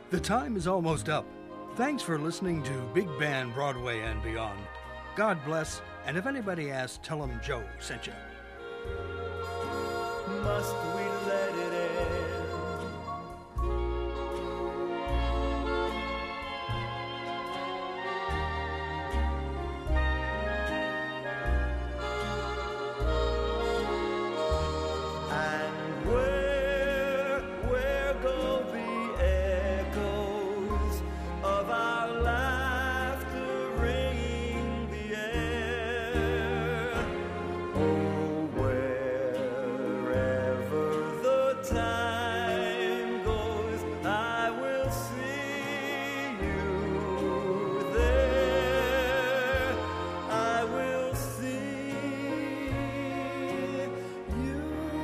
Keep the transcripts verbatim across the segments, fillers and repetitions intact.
The time is almost up. Thanks for listening to Big Band Broadway and Beyond. God bless, and if anybody asks, tell them Joe sent you. Must we let it end? And where, where go the echoes of our laughter ringing the air? Oh, wherever the time goes, I will see you there. I will see you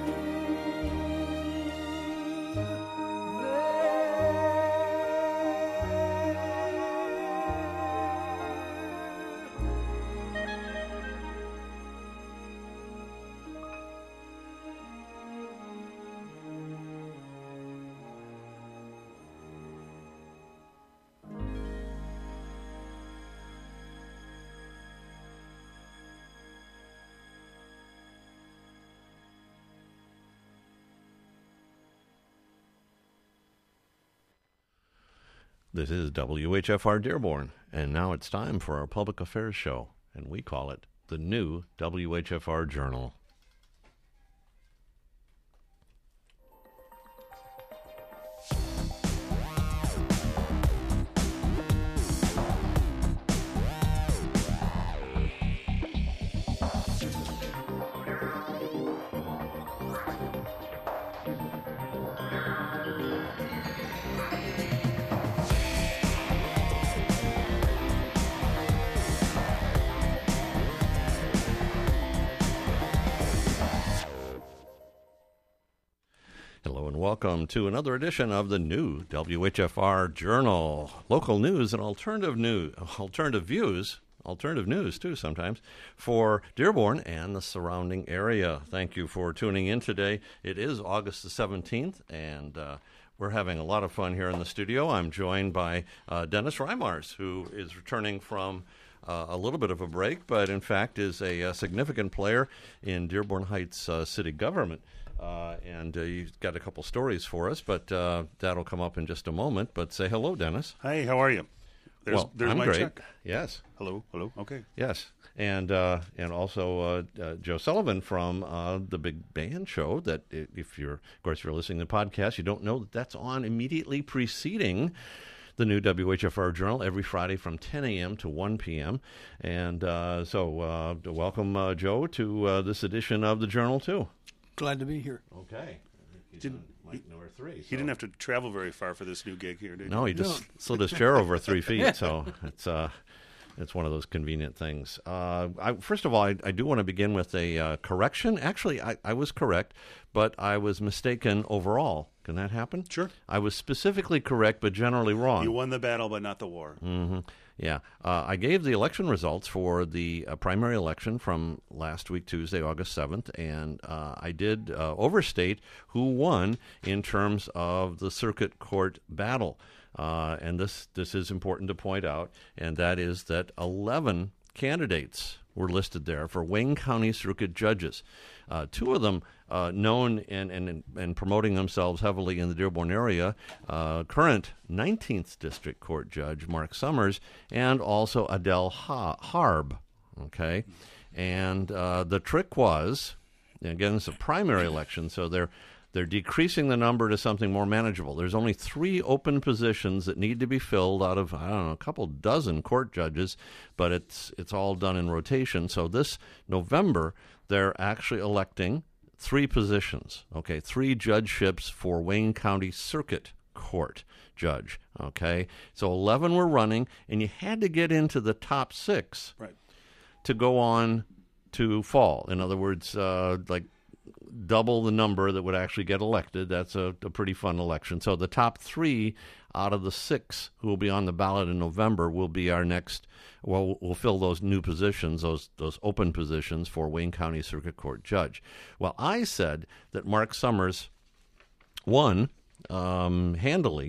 This is W H F R Dearborn, and now it's time for our public affairs show, and we call it the new W H F R Journal. Hello and welcome to another edition of the new W H F R Journal. Local news and alternative news, alternative views, alternative news too sometimes, for Dearborn and the surrounding area. Thank you for tuning in today. It is August the seventeenth, and uh, we're having a lot of fun here in the studio. I'm joined by uh, Dennis Reimars, who is returning from Uh, a little bit of a break, but in fact is a, a significant player in Dearborn Heights uh, city government. Uh, and uh, you've got a couple stories for us, but uh, that'll come up in just a moment. But say hello, Dennis. Hey, how are you? There's, well, there's I'm my great. check. Yes. Hello, hello, okay. Yes. And uh, and also uh, uh, Joe Sullivan from uh, the Big Band Show. That if you're, of course, if you're listening to the podcast, you don't know that that's on immediately preceding the new W H F R Journal every Friday from ten a.m. to one p.m. And uh, so uh, to welcome uh, Joe to uh, this edition of the Journal, too. Glad to be here. Okay. He's Didn't- on mic number three. He didn't have to travel very far for this new gig here, did he? No, he just slid his chair over three feet, so it's uh, it's one of those convenient things. Uh, I, first of all, I, I do want to begin with a uh, correction. Actually, I, I was correct, but I was mistaken overall. Can that happen? Sure. I was specifically correct, but generally wrong. You won the battle, but not the war. Mm-hmm. Yeah. Uh, I gave the election results for the uh, primary election from last week, Tuesday, August seventh, and uh, I did uh, overstate who won in terms of the circuit court battle. Uh, and this, this is important to point out, and that is that eleven candidates were listed there for Wayne County Circuit judges. Uh, two of them uh, known and, and, and promoting themselves heavily in the Dearborn area, uh, current nineteenth District Court Judge Mark Summers, and also Adele ha- Harb. Okay, and uh, the trick was, and again, it's a primary election, so they're they're decreasing the number to something more manageable. There's only three open positions that need to be filled out of, I don't know, a couple dozen court judges, but it's it's all done in rotation. So this November, they're actually electing three positions, okay, three judgeships for Wayne County Circuit Court Judge, okay? So eleven were running, and you had to get into the top six Right. to go on to fall. In other words, uh, like double the number that would actually get elected. That's a, a pretty fun election. So the top three out of the six who will be on the ballot in November will be our next, well, we'll fill those new positions, those those open positions for Wayne County Circuit Court Judge. Well, I said that Mark Summers won um, handily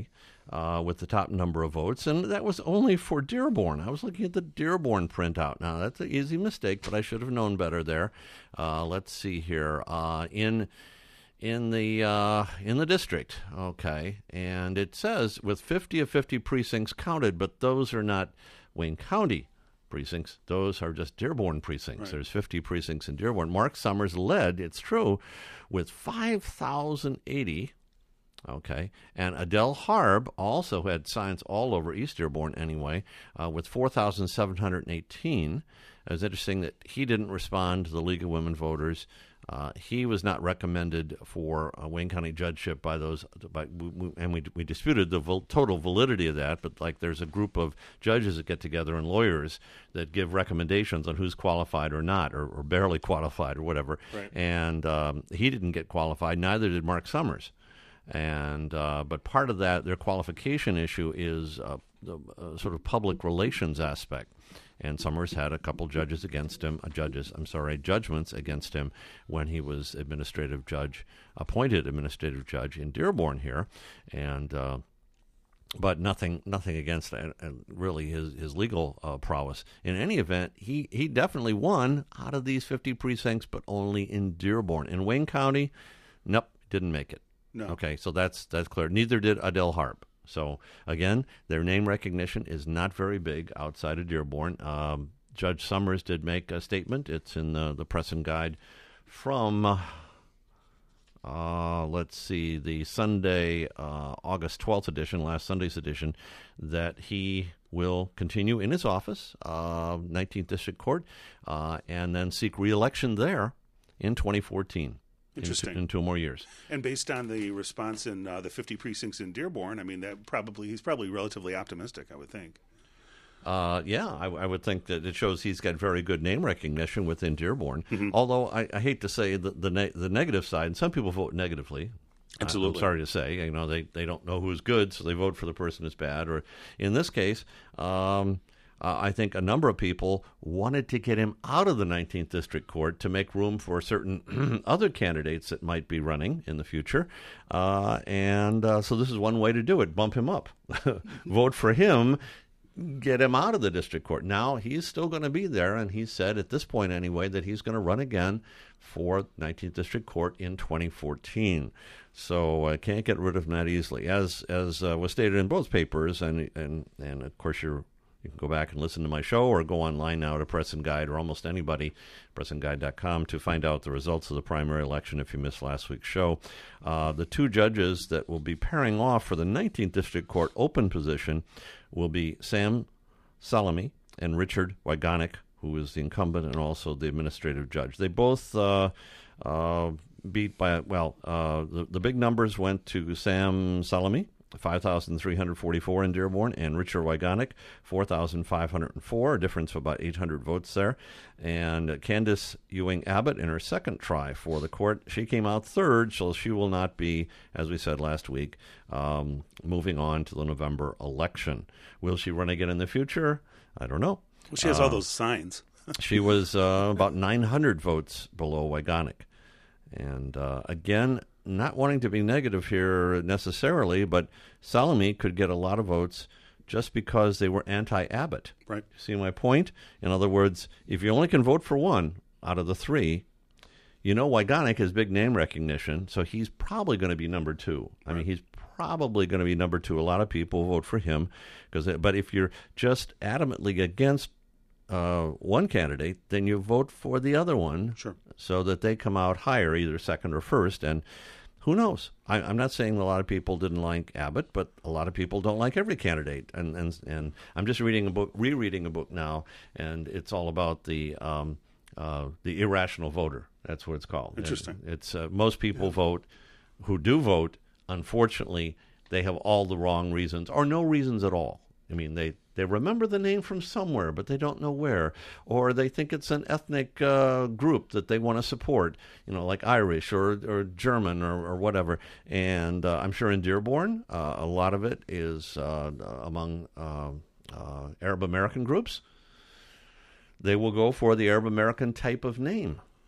uh, with the top number of votes, and that was only for Dearborn. I was looking at the Dearborn printout. Now, that's an easy mistake, but I should have known better there. Uh, let's see here. Uh, in in the uh, in the district, okay, and it says with fifty of fifty precincts counted, but those are not Wayne County precincts. Those are just Dearborn precincts. Right. There's fifty precincts in Dearborn. Mark Summers led, it's true, with five thousand eighty. Okay, and Adele Harb also had signs all over East Dearborn anyway, uh, with four thousand seven hundred eighteen. It was interesting that he didn't respond to the League of Women Voters. Uh, he was not recommended for uh, Wayne County judgeship by those, by, we, we, and we we disputed the val- total validity of that. But like, there's a group of judges that get together and lawyers that give recommendations on who's qualified or not, or, or barely qualified or whatever. Right. And um, he didn't get qualified. Neither did Mark Summers. And uh, but part of that, their qualification issue is uh, the uh, sort of public relations aspect. And Summers had a couple judges against him, uh, judges, I'm sorry, judgments against him when he was administrative judge, appointed administrative judge in Dearborn here, and uh, but nothing, nothing against uh, really his his legal uh, prowess. In any event, he he definitely won out of these fifty precincts, but only in Dearborn. In Wayne County, nope, didn't make it. No. Okay, so that's that's clear. Neither did Adele Harp. So, again, their name recognition is not very big outside of Dearborn. Um, Judge Summers did make a statement. It's in the, the Press and Guide from, uh, let's see, the Sunday, uh, August twelfth edition, last Sunday's edition, that he will continue in his office, uh, nineteenth District Court, uh, and then seek re-election there in twenty fourteen. Interesting. In, in two more years. And based on the response in uh, the fifty precincts in Dearborn, I mean, that probably he's probably relatively optimistic, I would think. Uh, yeah, I, I would think that it shows he's got very good name recognition within Dearborn. Mm-hmm. Although I, I hate to say the the, ne- the negative side, and some people vote negatively. Absolutely. I'm sorry to say, you know, they, they don't know who's good, so they vote for the person who's bad. Or in this case, um, Uh, I think a number of people wanted to get him out of the nineteenth District Court to make room for certain other candidates that might be running in the future. Uh, and uh, so this is one way to do it, bump him up. Vote for him, get him out of the District Court. Now, he's still going to be there, and he said at this point anyway that he's going to run again for nineteenth District Court in twenty fourteen. So I uh, can't get rid of him that easily. As as uh, was stated in both papers, and, and, and of course you're You can go back and listen to my show or go online now to Press and Guide or almost anybody, press and guide dot com, to find out the results of the primary election if you missed last week's show. Uh, the two judges that will be pairing off for the nineteenth District Court open position will be Sam Salami and Richard Wygonek, who is the incumbent and also the administrative judge. They both uh, uh, beat by, well, uh, the, the big numbers went to Sam Salami, five thousand three hundred forty-four in Dearborn, and Richard Wygonek, four thousand five hundred four, a difference of about eight hundred votes there. And Candace Ewing Abbott, in her second try for the court, she came out third, so she will not be, as we said last week, um, moving on to the November election. Will she run again in the future? I don't know. Well, she has uh, all those signs. She was uh, about nine hundred votes below Wygonek. And uh, again, not wanting to be negative here necessarily, but Salami could get a lot of votes just because they were anti-Abbott. Right. See my point? In other words, if you only can vote for one out of the three, you know Wygonek has big name recognition, so he's probably going to be number two. I Right. mean, he's probably going to be number two. A lot of people vote for him. because. But if you're just adamantly against uh, one candidate, then you vote for the other one. Sure. So that they come out higher, either second or first. And who knows? I, I'm not saying a lot of people didn't like Abbott, but a lot of people don't like every candidate. And and, and I'm just reading a book, rereading a book now, and it's all about the um, uh, the irrational voter. That's what it's called. Interesting. And it's uh, most people vote who do vote. Unfortunately, they have all the wrong reasons or no reasons at all. I mean, they. They remember the name from somewhere, but they don't know where. Or they think it's an ethnic uh, group that they want to support, you know, like Irish or, or German or, or whatever. And uh, I'm sure in Dearborn, uh, a lot of it is uh, among uh, uh, Arab American groups. They will go for the Arab American type of name.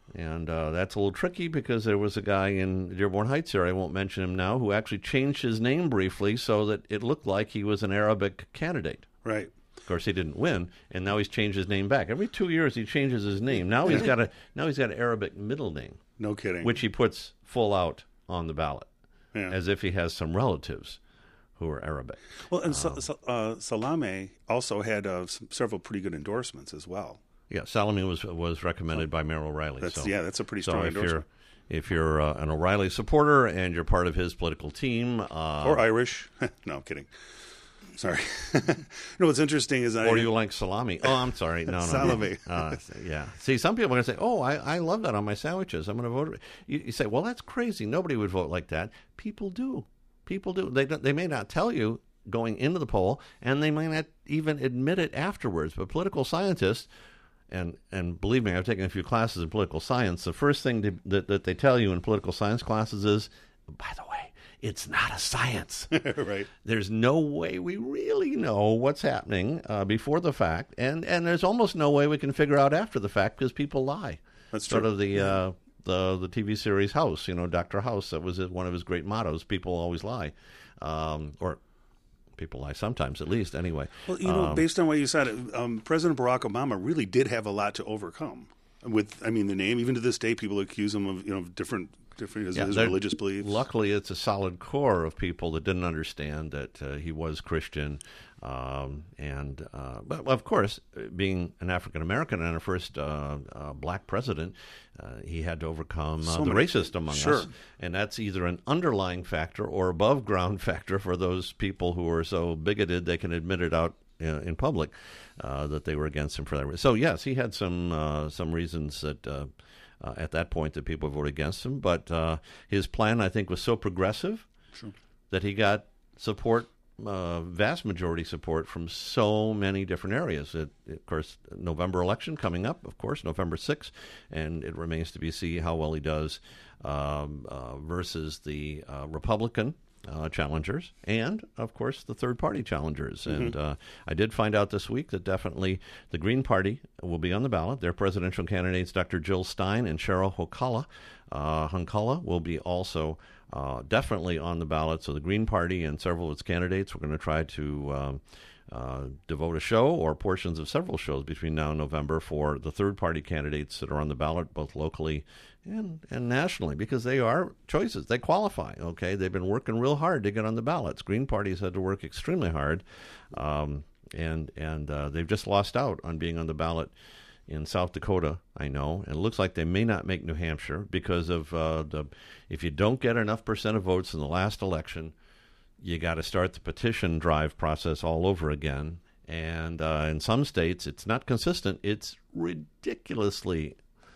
And uh, that's a little tricky because there was a guy in Dearborn Heights here, I won't mention him now, who actually changed his name briefly so that it looked like he was an Arabic candidate. Right. Of course, he didn't win, and now he's changed his name back. Every two years, he changes his name. Now he's got a now he's got an Arabic middle name, No kidding. which he puts full out on the ballot, Yeah. as if he has some relatives who are Arabic. Well, and Sa- Sa- uh, Salame also had uh, some, several pretty good endorsements as well. Yeah, Salome was was recommended by Mayor O'Reilly. That's so, yeah, that's a pretty so strong if endorsement. you're if you're uh, an O'Reilly supporter and you're part of his political team, uh, Or Irish. No, I'm kidding. Sorry. No, what's interesting is I or you like salami. Oh, I'm sorry. No, no. Salami. Uh, yeah. See, some people are going to say, oh, I, I love that on my sandwiches. I'm going to vote. You, you say, well, that's crazy. Nobody would vote like that. People do. People do. They, don't- they may not tell you going into the poll, and they may not even admit it afterwards. But political scientists, and, and believe me, I've taken a few classes in political science, the first thing to, that, that they tell you in political science classes is, by the way, it's not a science. right. There's no way we really know what's happening uh, before the fact, and, and there's almost no way we can figure out after the fact because people lie. That's sort true. of the uh, the the T V series House, you know, Doctor House. That was one of his great mottos. People always lie, um, or people lie sometimes, at least. Anyway, Well, you know, Um, based on what you said, um, President Barack Obama really did have a lot to overcome. With, I mean, the name, even to this day, people accuse him of, you know, different, different his, Yeah, his there- religious beliefs. Luckily, it's a solid core of people that didn't understand that uh, he was Christian, um, and uh, but of course, being an African American and our first uh, uh, black president, uh, he had to overcome uh, So the many- racist among sure. us, and that's either an underlying factor or above ground factor for those people who are so bigoted they can admit it out uh, in public uh, that they were against him for that reason. So yes, he had some uh, some reasons that. Uh, Uh, at that point, that people voted against him, but uh, his plan, I think, was so progressive Sure. that he got support, uh, vast majority support from so many different areas. It, of course, November election coming up, of course, November sixth, and it remains to be seen how well he does um, uh, versus the uh, Republican uh, challengers and, of course, the third-party challengers. Mm-hmm. And uh, I did find out this week that definitely the Green Party will be on the ballot. Their presidential candidates, Doctor Jill Stein and Cheryl Hokala, uh, Hunkala, will be also uh, definitely on the ballot. So the Green Party and several of its candidates, we're going to try to um, uh, devote a show or portions of several shows between now and November for the third-party candidates that are on the ballot, both locally and, and nationally, because they are choices. They qualify, okay? They've been working real hard to get on the ballots. Green Party's had to work extremely hard, um, and and uh, they've just lost out on being on the ballot in South Dakota, I know. And it looks like they may not make New Hampshire because of uh, the if you don't get enough percent of votes in the last election, you got to start the petition drive process all over again. And uh, in some states, it's not consistent. It's ridiculously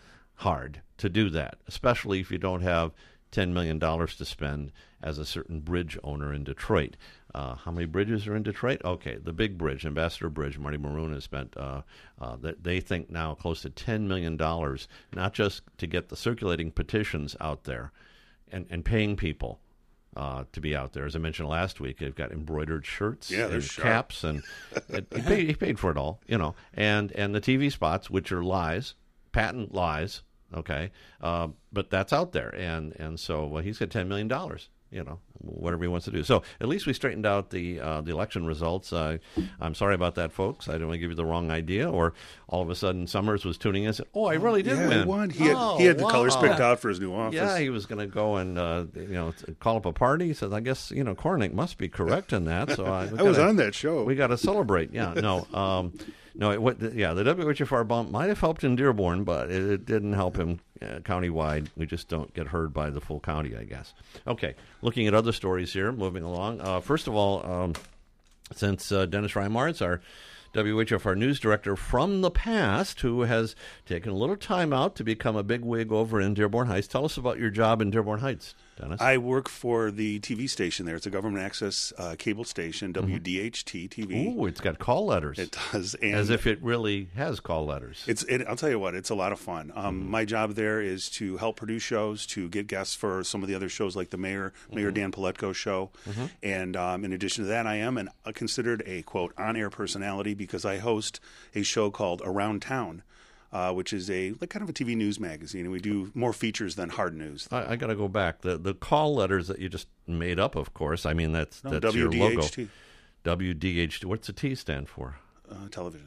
hard to do that, especially if you don't have ten million dollars to spend as a certain bridge owner in Detroit. Uh, how many bridges are in Detroit? Okay, the big bridge, Ambassador Bridge, Marty Maroon has spent, uh, uh, they, they think now close to ten million dollars, not just to get the circulating petitions out there and, and paying people uh, to be out there. As I mentioned last week, they've got embroidered shirts Yeah, they're and sharp. caps, and it, he, paid, he paid for it all, you know, and, and the T V spots, which are lies, patent lies. Okay, uh, but that's out there, and and so well, he's got ten million dollars. You know, whatever he wants to do. So at least we straightened out the uh, the election results. Uh, I'm sorry about that, folks. I don't want to give you the wrong idea. Or all of a sudden, Summers was tuning in and said, "Oh, I really did yeah, win." he won. He had, Oh, he had the wow. colors picked out for his new office. Yeah, he was going to go and uh, you know t- call up a party. He says, "I guess you know Kornick must be correct in that." So I, we I was gotta- on that show. We got to celebrate. Yeah, no, um, no. It, what, yeah, the W H F R bump might have helped in Dearborn, but it, it didn't help him uh, countywide. We just don't get heard by the full county, I guess. Okay, looking at other stories here, moving along. Uh, first of all, um, since uh, Dennis Reimart's our W H F R news director from the past, who has taken a little time out to become a big wig over in Dearborn Heights. Tell us about your job in Dearborn Heights, Dennis. I work for the T V station there. It's a government access uh, cable station, W D H T T V. Ooh, it's got call letters. It does. And As if it really has call letters. It's. It, I'll tell you what. It's a lot of fun. Um, Mm-hmm. My job there is to help produce shows, to get guests for some of the other shows, like the Mayor Mayor Mm-hmm. Dan Paletko show. And um, in addition to that, I am an, uh, considered a quote on-air personality because I host a show called Around Town. uh, which is a like kind of a T V news magazine, and we do more features than hard news. I, I got to go back. The the call letters that you just made up, of course. I mean, that's No, that's your logo. W D H T. W D H T. What's the T stand for? Uh, television.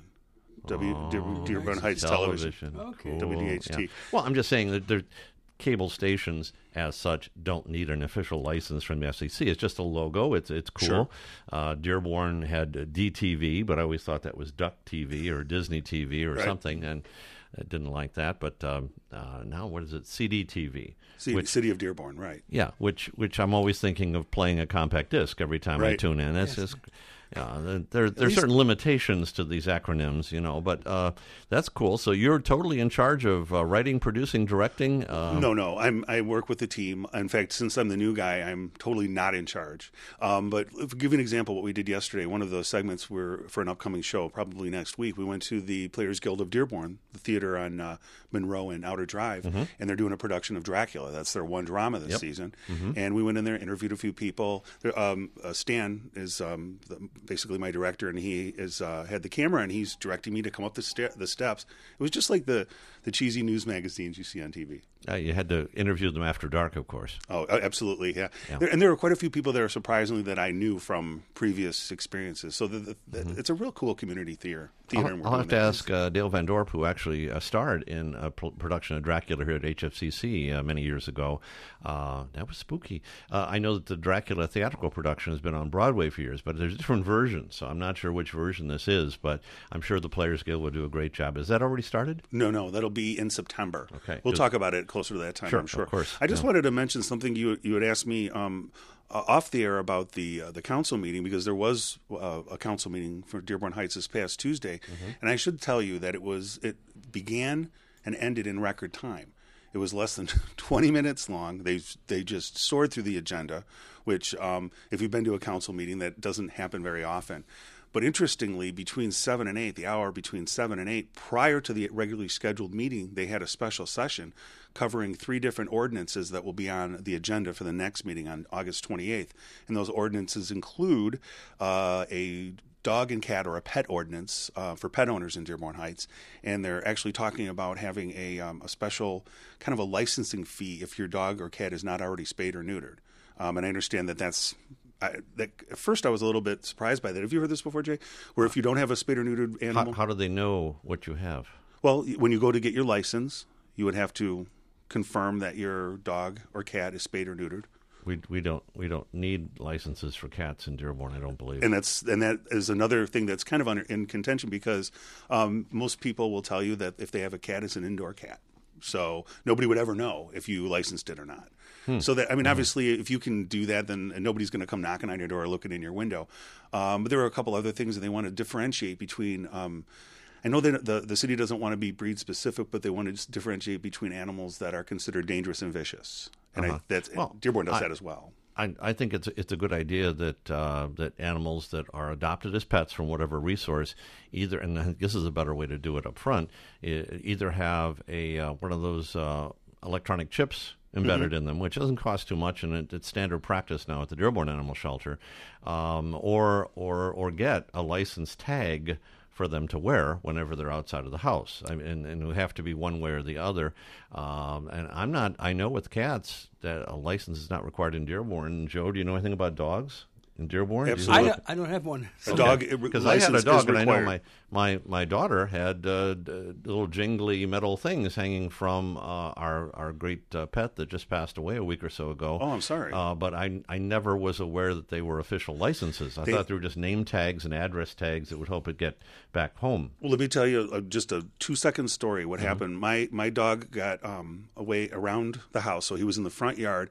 W Oh, Dear- Dearborn Heights Television. Okay. Cool. W D H T. Yeah. Well, I'm just saying that there, cable stations, as such, don't need an official license from the F C C. It's just a logo. It's it's cool. Sure. Uh, Dearborn had uh, D T V, but I always thought that was Duck T V or Disney T V or Right. something, and I didn't like that. But um, uh, now, what is it? C D T V. C- which, City of Dearborn, right. yeah, which which I'm always thinking of playing a compact disc every time I Right. tune in. That's just. Yeah, there there are least- certain limitations to these acronyms, you know, but uh, that's cool. So you're totally in charge of uh, writing, producing, directing. Uh, No, no. I'm I work with the team. In fact, since I'm the new guy, I'm totally not in charge. Um, but if give you an example, what we did yesterday, one of those segments were for an upcoming show, probably next week. We went to the Players Guild of Dearborn, the theater on uh, Monroe and Outer Drive, and they're doing a production of Dracula. That's their one drama this Yep. season. And we went in there, interviewed a few people. There, um, uh, Stan is um, the, basically my director, and he is uh, had the camera, and he's directing me to come up the, sta- the steps. It was just like the the cheesy news magazines you see on T V. Uh, you had to interview them after dark, of course. Oh, a- absolutely, yeah. Yeah. There, and there were quite a few people there, surprisingly, that I knew from previous experiences. So the, the, the, it's a real cool community theater. theater I'll, and we're I'll have to doing that. ask uh, Dale Van Dorp, who actually uh, starred in a pr- production of Dracula here at H F C C uh, many years ago. Uh, that was spooky. Uh, I know that the Dracula theatrical production has been on Broadway for years, but there's different versions, so I'm not sure which version this is, but I'm sure the Players Guild will do a great job. Is that already started? No, no, that'll be in September. Okay, we'll good. talk about it closer to that time. Sure, I'm sure. of course, I just yeah. wanted to mention something you you had asked me um, uh, off the air about the uh, the council meeting, because there was uh, a council meeting for Dearborn Heights this past Tuesday, Mm-hmm. and I should tell you that it was it began and ended in record time. It was less than twenty minutes long. They they just soared through the agenda, which um, if you've been to a council meeting, that doesn't happen very often. But interestingly, between seven and eight, the hour between seven and eight, prior to the regularly scheduled meeting, they had a special session covering three different ordinances that will be on the agenda for the next meeting on August twenty-eighth. And those ordinances include uh, a dog and cat, or a pet ordinance uh, for pet owners in Dearborn Heights, and they're actually talking about having a, um, a special kind of a licensing fee if your dog or cat is not already spayed or neutered. Um, and I understand that that's I, that, at first I was a little bit surprised by that. Have you heard this before, Jay? Where if you don't have a spayed or neutered How, animal, how do they know what you have? well, when you go to get your license, you would have to confirm that your dog or cat is spayed or neutered. We we don't we don't need licenses for cats in Dearborn, I don't believe. And that's and that is another thing that's kind of under, in contention, because um, most people will tell you that if they have a cat, it's an indoor cat. So nobody would ever know if you licensed it or not. Hmm. So that I mean, obviously, if you can do that, then nobody's going to come knocking on your door or looking in your window. Um, but there are a couple other things that they want to differentiate between. Um, I know that the the city doesn't want to be breed specific, but they want to just differentiate between animals that are considered dangerous and vicious. And Uh-huh. I, that's Well, Dearborn does I- that as well. I, I think it's it's a good idea that uh, that animals that are adopted as pets from whatever resource, either, and I think this is a better way to do it up front, e- either have a uh, one of those uh, electronic chips embedded in them, which doesn't cost too much, and it, it's standard practice now at the Dearborn Animal Shelter, um, or or or get a license tag for them to wear whenever they're outside of the house. I mean, and, and it would have to be one way or the other. Um, and I'm not, I know with cats that a license is not required in Dearborn. Joe, do you know anything about dogs in Dearborn? Do you Absolutely. I know- don't, I don't have one. A dog it- Because I had a license dog, is and I know required. my, my, my daughter had uh, d- little jingly metal things hanging from uh, our our great uh, pet that just passed away a week or so ago. Oh, I'm sorry. Uh, but I I never was aware that they were official licenses. I They- thought they were just name tags and address tags that would help it get back home. Well, let me tell you uh, just a two-second story. What Mm-hmm. happened? My my dog got um, away around the house, so he was in the front yard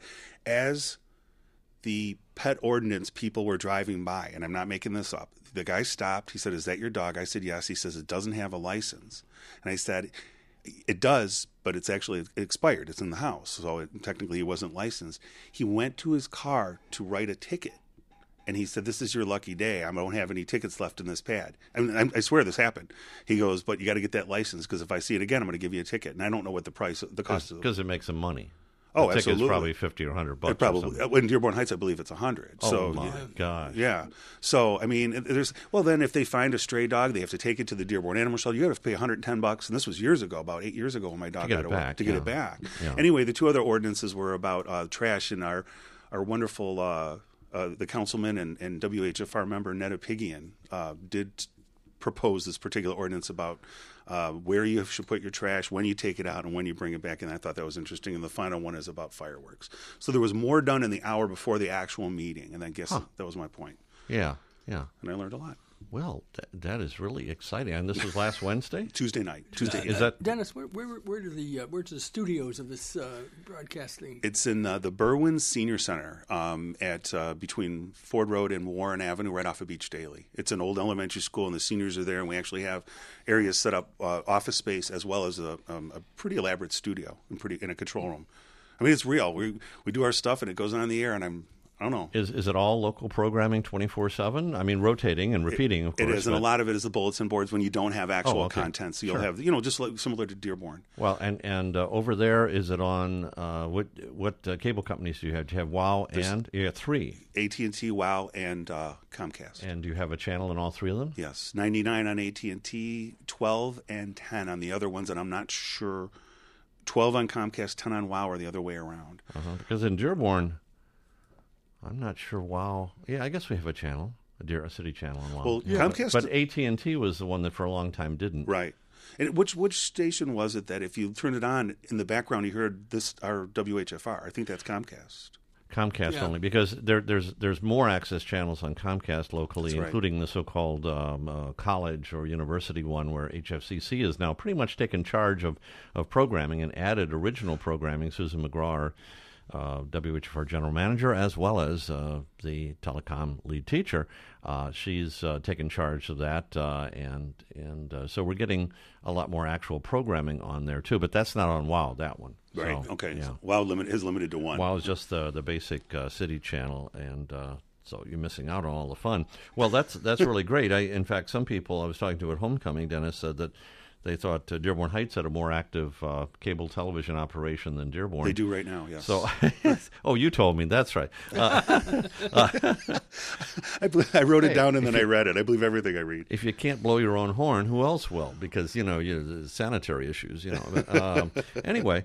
as the pet ordinance people were driving by, and I'm not making this up. The guy stopped. He said, "Is that your dog?" I said, "Yes." He says, "It doesn't have a license," and I said, "It does, but it's actually expired. It's in the house, so it, technically he wasn't licensed." He went to his car to write a ticket. And he said, "This is your lucky day. I don't have any tickets left in this pad." I mean, I, I swear this happened. He goes, "But you got to get that license, because if I see it again, I'm going to give you a ticket." And I don't know what the price, the cost of. Because it makes them money. Oh, the ticket's absolutely. probably fifty or a hundred bucks. It probably or in Dearborn Heights, I believe it's a hundred. Oh so, my yeah. gosh! Yeah. So I mean, there's well then if they find a stray dog, they have to take it to the Dearborn Animal Shelter. You got to pay one hundred ten bucks, and this was years ago, about eight years ago, when my dog To get got it away, back, to get yeah. it back. Yeah. Anyway, the two other ordinances were about uh, trash, and our our wonderful uh, uh, the councilman and, and W H F R member Netta Pigian uh, did propose this particular ordinance about uh, where you should put your trash, when you take it out, and when you bring it back. And I thought that was interesting. And the final one is about fireworks. So there was more done in the hour before the actual meeting. And I guess Huh. that was my point. Yeah, yeah. And I learned a lot. Well, that, that is really exciting. And this was last Wednesday? Tuesday night. Tuesday. Is that Dennis, where where where do the uh, where's the studios of this uh, broadcasting? It's in uh, the Berwyn Senior Center um, at uh, between Ford Road and Warren Avenue, right off of Beach Daily. It's an old elementary school, and the seniors are there, and we actually have areas set up, uh, office space, as well as a, um, a pretty elaborate studio and pretty in a control room. I mean, it's real. We we do our stuff, and it goes on the air, and I'm I don't know. Is is it all local programming twenty-four seven? I mean, rotating and repeating, of course. It is, and but- a lot of it is the bulletin boards when you don't have actual Oh, okay. content. So you'll Sure. have, you know, just like, similar to Dearborn. Well, and and uh, over there, is it on uh, what what uh, cable companies do you have? Do you have WOW and yeah, three? A T and T, WOW, and uh, Comcast. And do you have a channel in all three of them? Yes, ninety-nine on A T and T, twelve and ten on the other ones, and I'm not sure. twelve on Comcast, ten on WOW, or the other way around. Uh-huh. Because in Dearborn, I'm not sure. WOW. Yeah, I guess we have a channel, a Dear a city channel on WOW. Well, Yeah. Comcast- but A T and T was the one that for a long time didn't. Right. And which which station was it that if you turned it on in the background, you heard this our W H F R? I think that's Comcast. Comcast Yeah. only, because there, there's there's more access channels on Comcast locally, That's right. including the so-called um, uh, college or university one, where H F C C is now pretty much taken charge of, of programming and added original programming. Susan McGraw, uh, W H F R general manager, as well as uh, the telecom lead teacher, uh, she's uh, taken charge of that, uh, and and uh, so we're getting a lot more actual programming on there too. But that's not on WOW, that one. Right. So, okay. Yeah. WOW limit is limited to one. WOW is just the the basic uh, city channel, and uh, so you're missing out on all the fun. Well, that's that's really great. I, in fact, some people I was talking to at homecoming, Dennis, said that they thought uh, Dearborn Heights had a more active uh, cable television operation than Dearborn. They do right now. Yes. So, oh, you told me. That's right. Uh, I, bel- I wrote it Hey, down and if then I you- read it. I believe everything I read. if you can't blow your own horn, who else will? Because, you know, you the sanitary issues, you know. But, um, anyway,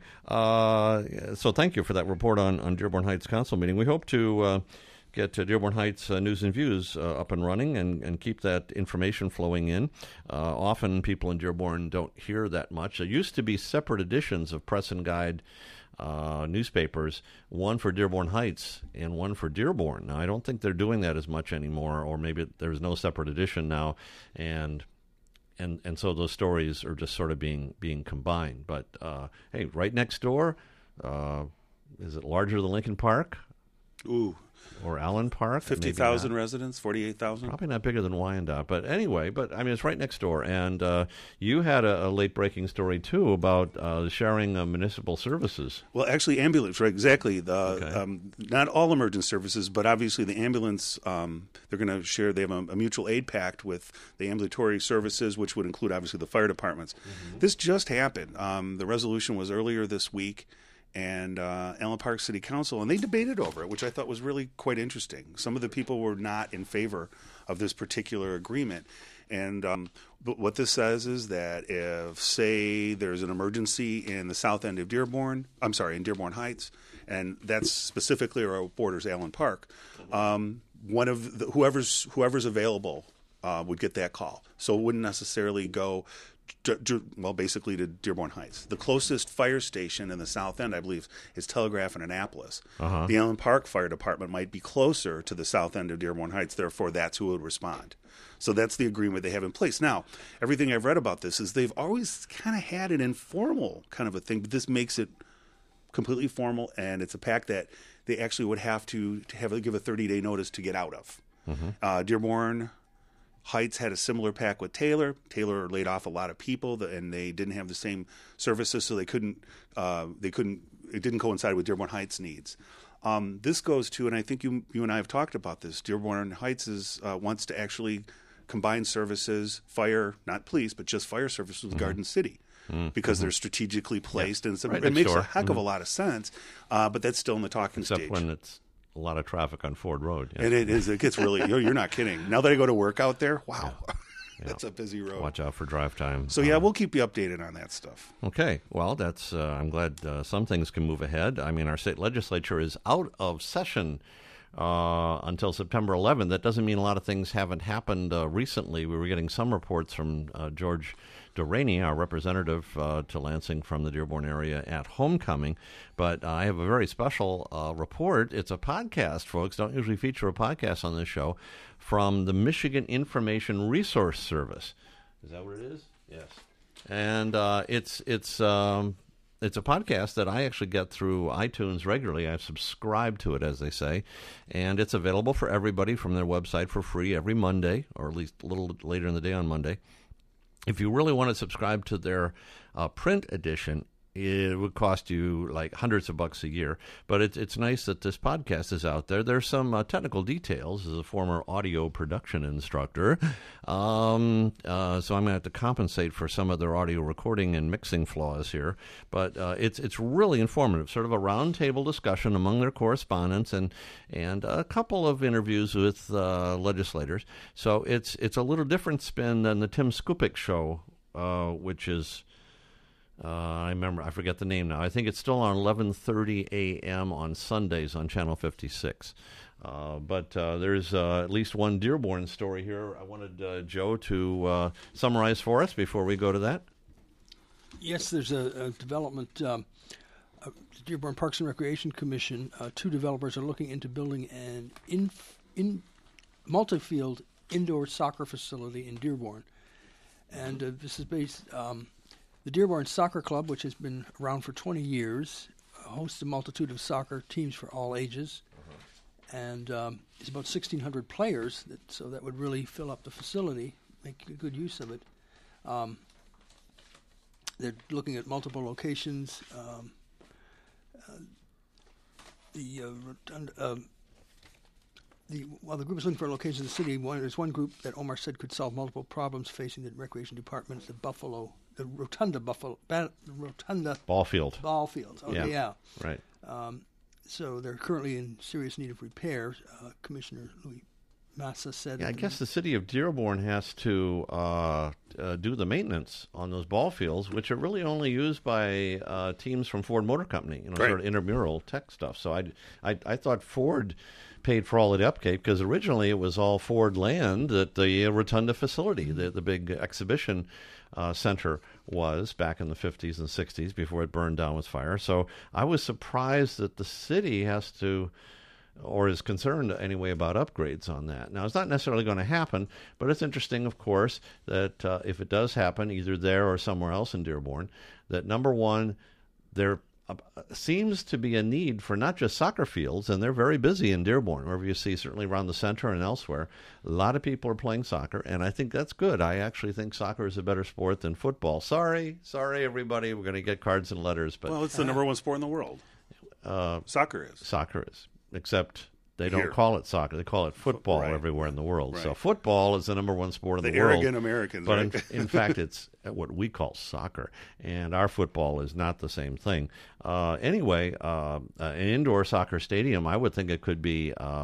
uh, so thank you for that report on, on Dearborn Heights Council meeting. We hope to uh, get uh, Dearborn Heights uh, News and Views uh, up and running and, and keep that information flowing in. Uh, often people in Dearborn don't hear that much. There used to be separate editions of Press and Guide uh, newspapers, one for Dearborn Heights and one for Dearborn. Now, I don't think they're doing that as much anymore, or maybe there's no separate edition now, and and and so those stories are just sort of being being combined. But uh, hey, right next door, uh, is it larger than Lincoln Park Ooh, or Allen Park? fifty Maybe thousand not. residents, forty-eight thousand. Probably not bigger than Wyandotte, but anyway, but I mean, it's right next door. And uh, you had a, a late breaking story too about uh, sharing uh, municipal services. Well, actually, ambulance, right? Exactly. The Okay. um, not all emergent services, but obviously the ambulance. Um, they're going to share. They have a, a mutual aid pact with the ambulatory services, which would include obviously the fire departments. This just happened. Um, the resolution was earlier this week, and uh, Allen Park City Council, and they debated over it, which I thought was really quite interesting. Some of the people were not in favor of this particular agreement. And um, but what this says is that if, say, there's an emergency in the south end of Dearborn, I'm sorry, in Dearborn Heights, and that's specifically or borders Allen Park, um, one of the, whoever's whoever's available uh, would get that call. So it wouldn't necessarily go, d- d- well, basically to Dearborn Heights. The closest fire station in the south end, I believe, is Telegraph in Annapolis. Uh-huh. The Allen Park Fire Department might be closer to the south end of Dearborn Heights. Therefore, that's who would respond. So that's the agreement they have in place. Now, everything I've read about this is they've always kind of had an informal kind of a thing, but this makes it completely formal, and it's a pact that they actually would have to, to have give a thirty-day notice to get out of. Mm-hmm. Uh, Dearborn Heights had a similar pact with Taylor. Taylor laid off a lot of people, and they didn't have the same services, so they couldn't. Uh, they couldn't. It didn't coincide with Dearborn Heights' needs. Um, this goes to, and I think you you and I have talked about this. Dearborn Heights is uh, wants to actually combine services, fire, not police, but just fire services with Garden City. mm, because mm-hmm. they're strategically placed, yeah. and it's a, right it makes door. a heck mm-hmm. of a lot of sense. Uh, but that's still in the talking Except stage. when it's a lot of traffic on Ford Road. Yeah. And it is. It gets really. You're, you're not kidding. Now that I go to work out there, wow, yeah. that's yeah. a busy road. Watch out for drive time. So yeah, um, we'll keep you updated on that stuff. Okay. Well, that's. Uh, I'm glad uh, some things can move ahead. I mean, our state legislature is out of session uh, until September eleventh. That doesn't mean a lot of things haven't happened uh, recently. We were getting some reports from uh, George Duraney, our representative uh, to Lansing from the Dearborn area at homecoming. But uh, I have a very special uh, report. It's a podcast, folks. Don't usually feature a podcast on this show, from the Michigan Information Resource Service. Is that what it is? Yes. And uh, it's it's um, it's a podcast that I actually get through iTunes regularly. I've subscribed to it, as they say, and it's available for everybody from their website for free every Monday, or at least a little later in the day on Monday. If you really want to subscribe to their uh, print edition, it would cost you like hundreds of bucks a year. But it's it's nice that this podcast is out there. There's some uh, technical details as a former audio production instructor. Um, uh, so I'm going to have to compensate for some of their audio recording and mixing flaws here. But uh, it's it's really informative, sort of a roundtable discussion among their correspondents and and a couple of interviews with uh, legislators. So it's it's a little different spin than the Tim Skupik show, uh, which is... Uh, I remember, I forget the name now. I think it's still on eleven thirty a.m. on Sundays on Channel fifty-six. Uh, but uh, there's uh, at least one Dearborn story here I wanted uh, Joe to uh, summarize for us before we go to that. Yes, there's a, a development. Um, uh, the Dearborn Parks and Recreation Commission, uh, two developers are looking into building an in, in multi-field indoor soccer facility in Dearborn. And uh, this is based... Um, The Dearborn Soccer Club, which has been around for twenty years, hosts a multitude of soccer teams for all ages, uh-huh. and um, it's about sixteen hundred players, that, so that would really fill up the facility, make a good use of it. Um, they're looking at multiple locations. Um, uh, the uh, rotunda, uh, The, while the group is looking for a location in the city, one, there's one group that Omar said could solve multiple problems facing the recreation department. The Buffalo, the Rotunda Buffalo, ba, the Rotunda ball field. Ball fields. Okay, yeah, yeah. Right. Um, so they're currently in serious need of repair. Uh, Commissioner Louis Massa said. Yeah, I guess the city of Dearborn has to uh, uh, do the maintenance on those ball fields, which are really only used by uh, teams from Ford Motor Company. You know, right. sort of intramural tech stuff. So I, I, I thought Ford paid for all of the upkeep, because originally it was all Ford land that the Rotunda facility, the, the big exhibition uh, center was back in the fifties and sixties before it burned down with fire. So I was surprised that the city has to, or is concerned anyway, about upgrades on that. Now, it's not necessarily going to happen, but it's interesting, of course, that uh, if it does happen, either there or somewhere else in Dearborn, that number one, there Uh, seems to be a need for not just soccer fields, and they're very busy in Dearborn, wherever you see, certainly around the center and elsewhere. A lot of people are playing soccer, and I think that's good. I actually think soccer is a better sport than football. Sorry, sorry, everybody. We're going to get cards and letters. But well, it's the uh, number one sport in the world. Uh, soccer is. Soccer is, except they don't Here. call it soccer. They call it football right. everywhere in the world. Right. So football is the number one sport in the, the world. The arrogant Americans, But right? in, in fact, it's what we call soccer, and our football is not the same thing. Uh, anyway, uh, uh, an indoor soccer stadium, I would think it could be uh,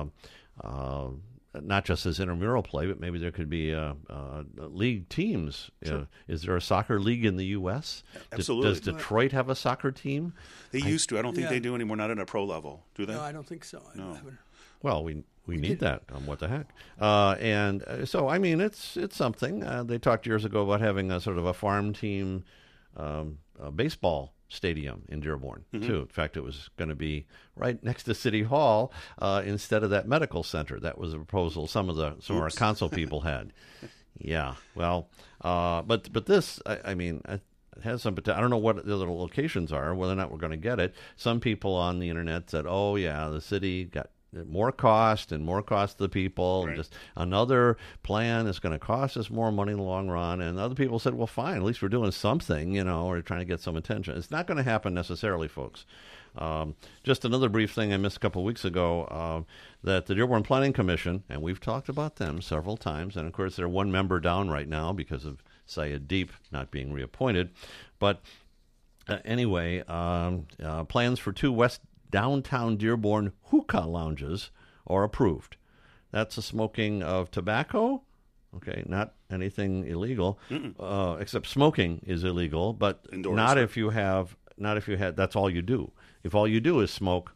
uh, not just as intramural play, but maybe there could be uh, uh, league teams. Sure. Uh, is there a soccer league in the U S? Absolutely. D- does Detroit have a soccer team? They I, used to. I don't think yeah. they do anymore. Not at a pro level, do they? No, I don't think so. I No. haven't. Well, we we, we need did. that. Um, what the heck? Uh, and uh, so, I mean, it's it's something. Uh, they talked years ago about having a sort of a farm team um, uh, baseball stadium in Dearborn, mm-hmm. too. In fact, it was going to be right next to City Hall uh, instead of that medical center. That was a proposal some of the some of our council people had. Yeah. Well, uh, but but this, I, I mean. I, It has some potential. I don't know what the other locations are, whether or not we're going to get it. Some people on the internet said, oh, yeah, the city got more cost and more cost to the people, Right. and just another plan that's going to cost us more money in the long run. And other people said, well, fine, at least we're doing something, you know, we're trying to get some attention. It's not going to happen necessarily, folks. Um, just another brief thing I missed a couple of weeks ago, uh, that the Dearborn Planning Commission, and we've talked about them several times, and of course they're one member down right now because of Syed Deep not being reappointed. But uh, anyway, um, uh, plans for two West downtown Dearborn hookah lounges are approved. That's the smoking of tobacco, okay, not anything illegal, uh, except smoking is illegal, but Indoors. not if you have, not if you had, that's all you do. If all you do is smoke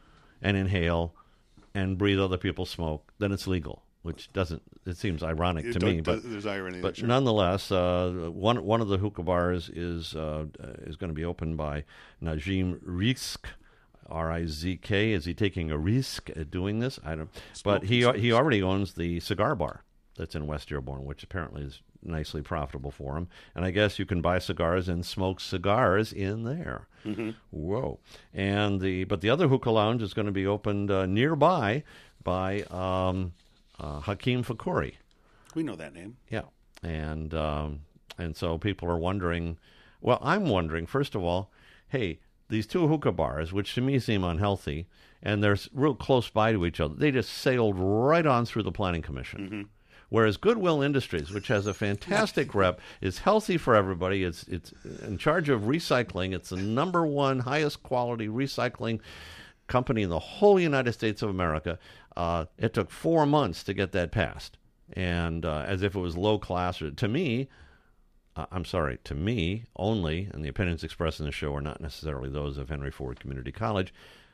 and inhale and breathe other people's smoke, then it's legal, which doesn't, it seems ironic It to do- me. does- But there's irony but there, sure. nonetheless, uh, one one of the hookah bars is uh, is going to be opened by Najim Rizk, R I Z K. Is he taking a risk at doing this? I don't. But he Smoking he already owns the cigar bar that's in West Dearborn, which apparently is nicely profitable for him. And I guess you can buy cigars and smoke cigars in there. Mm-hmm. Whoa! And the but the other hookah lounge is going to be opened uh, nearby by um, uh, Hakeem Fakuri. We know that name. Yeah, and um, and so people are wondering. Well, I'm wondering first of all, hey, these two hookah bars, which to me seem unhealthy, and they're s- real close by to each other, they just sailed right on through the Planning Commission. Mm-hmm. Whereas Goodwill Industries, which has a fantastic rep, is healthy for everybody. It's it's in charge of recycling. It's the number one highest quality recycling company in the whole United States of America. Uh, it took four months to get that passed, and uh, as if it was low class. To me, uh, I'm sorry, to me only, and the opinions expressed in the show are not necessarily those of Henry Ford Community College,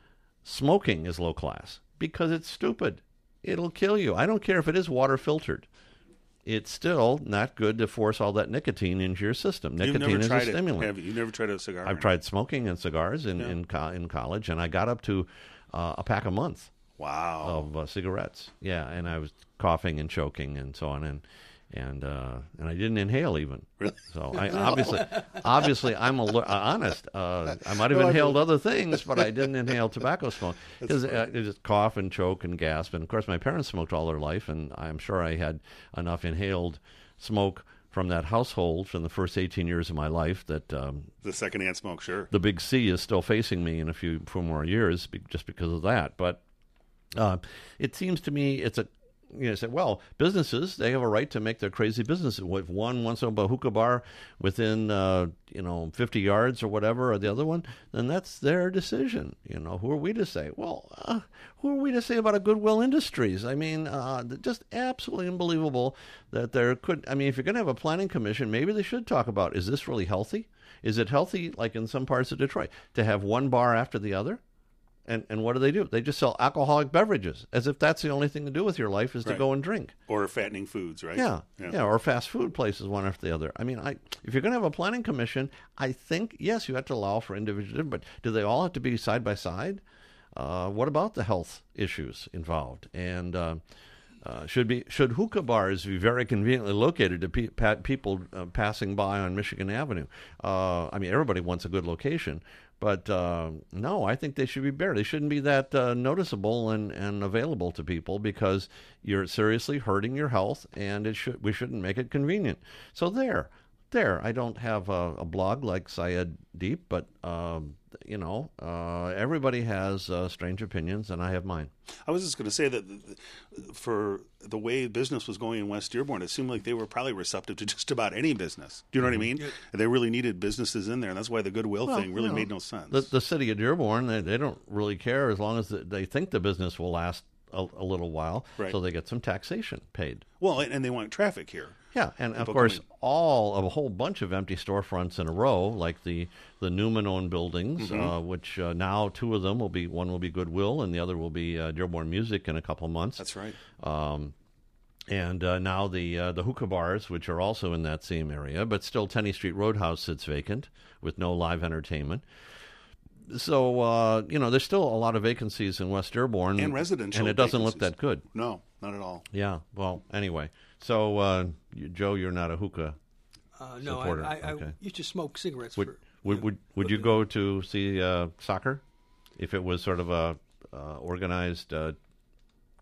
smoking is low class because it's stupid. It'll kill you. I don't care if it is water filtered. It's still not good to force all that nicotine into your system. You've Nicotine never is a tried it, stimulant. have you? You've never tried a cigar? I've tried smoking and cigars in Yeah. in, co- in college, and I got up to uh, a pack a month Wow. of uh, cigarettes. Yeah, and I was coughing and choking and so on, and and uh, and I didn't inhale even. Really? So I obviously, obviously, I'm a, uh, honest. Uh, I might have No, I inhaled believe- other things, but I didn't inhale tobacco smoke because uh, I just cough and choke and gasp. And of course, my parents smoked all their life, and I'm sure I had enough inhaled smoke from that household from the first eighteen years of my life that um, The secondhand smoke, sure. the big C is still facing me in a few, few more years be, just because of that. But uh, it seems to me it's a, you know, say, well, businesses, they have a right to make their crazy businesses. If one wants to open a hookah bar within, uh, you know, fifty yards or whatever, or the other one, then that's their decision. You know, who are we to say? Well, uh, who are we to say about a Goodwill Industries? I mean, uh, just absolutely unbelievable that there could, I mean, if you're going to have a planning commission, maybe they should talk about, is this really healthy? Is it healthy, like in some parts of Detroit, to have one bar after the other? And and what do they do? They just sell alcoholic beverages, as if that's the only thing to do with your life is to Right. go and drink. Or fattening foods, right? Yeah, yeah, or fast food places one after the other. I mean, I if you're going to have a planning commission, I think yes, you have to allow for individual, but do they all have to be side by side? Uh, what about the health issues involved? And uh, uh, should be should hookah bars be very conveniently located to pe- pa- people uh, passing by on Michigan Avenue? Uh, I mean, everybody wants a good location. But uh, no, I think they should be bare. They shouldn't be that uh, noticeable and, and available to people because you're seriously hurting your health, and it should we shouldn't make it convenient. So there, there. I don't have a, a blog like Syed Deep, but um, you know, uh, everybody has uh, strange opinions, and I have mine. I was just going to say that th- th- for the way business was going in West Dearborn, it seemed like they were probably receptive to just about any business. Do you know what I mean? They really needed businesses in there, and that's why the Goodwill Well, thing really you know, made no sense. The, the city of Dearborn, they, they don't really care as long as the, they think the business will last a, a little while, Right. so they get some taxation paid. well, and, and they want traffic here. Yeah, and of People course, coming- all of a whole bunch of empty storefronts in a row, like the the Newman-owned buildings, Mm-hmm. uh, which uh, now two of them will be one will be Goodwill, and the other will be uh, Dearborn Music in a couple of months. That's right. Um, and uh, now the uh, the hookah bars, which are also in that same area, but still Tenney Street Roadhouse sits vacant with no live entertainment. So uh, you know, there's still a lot of vacancies in West Dearborn, And residential and it doesn't look vacancies. that good. No, not at all. Yeah. Well, anyway, so uh, you, Joe, you're not a hookah. Uh, no, Supporter, I, I, okay. I used to smoke cigarettes. Would for, would would, would you go to see uh, soccer if it was sort of a uh, organized uh,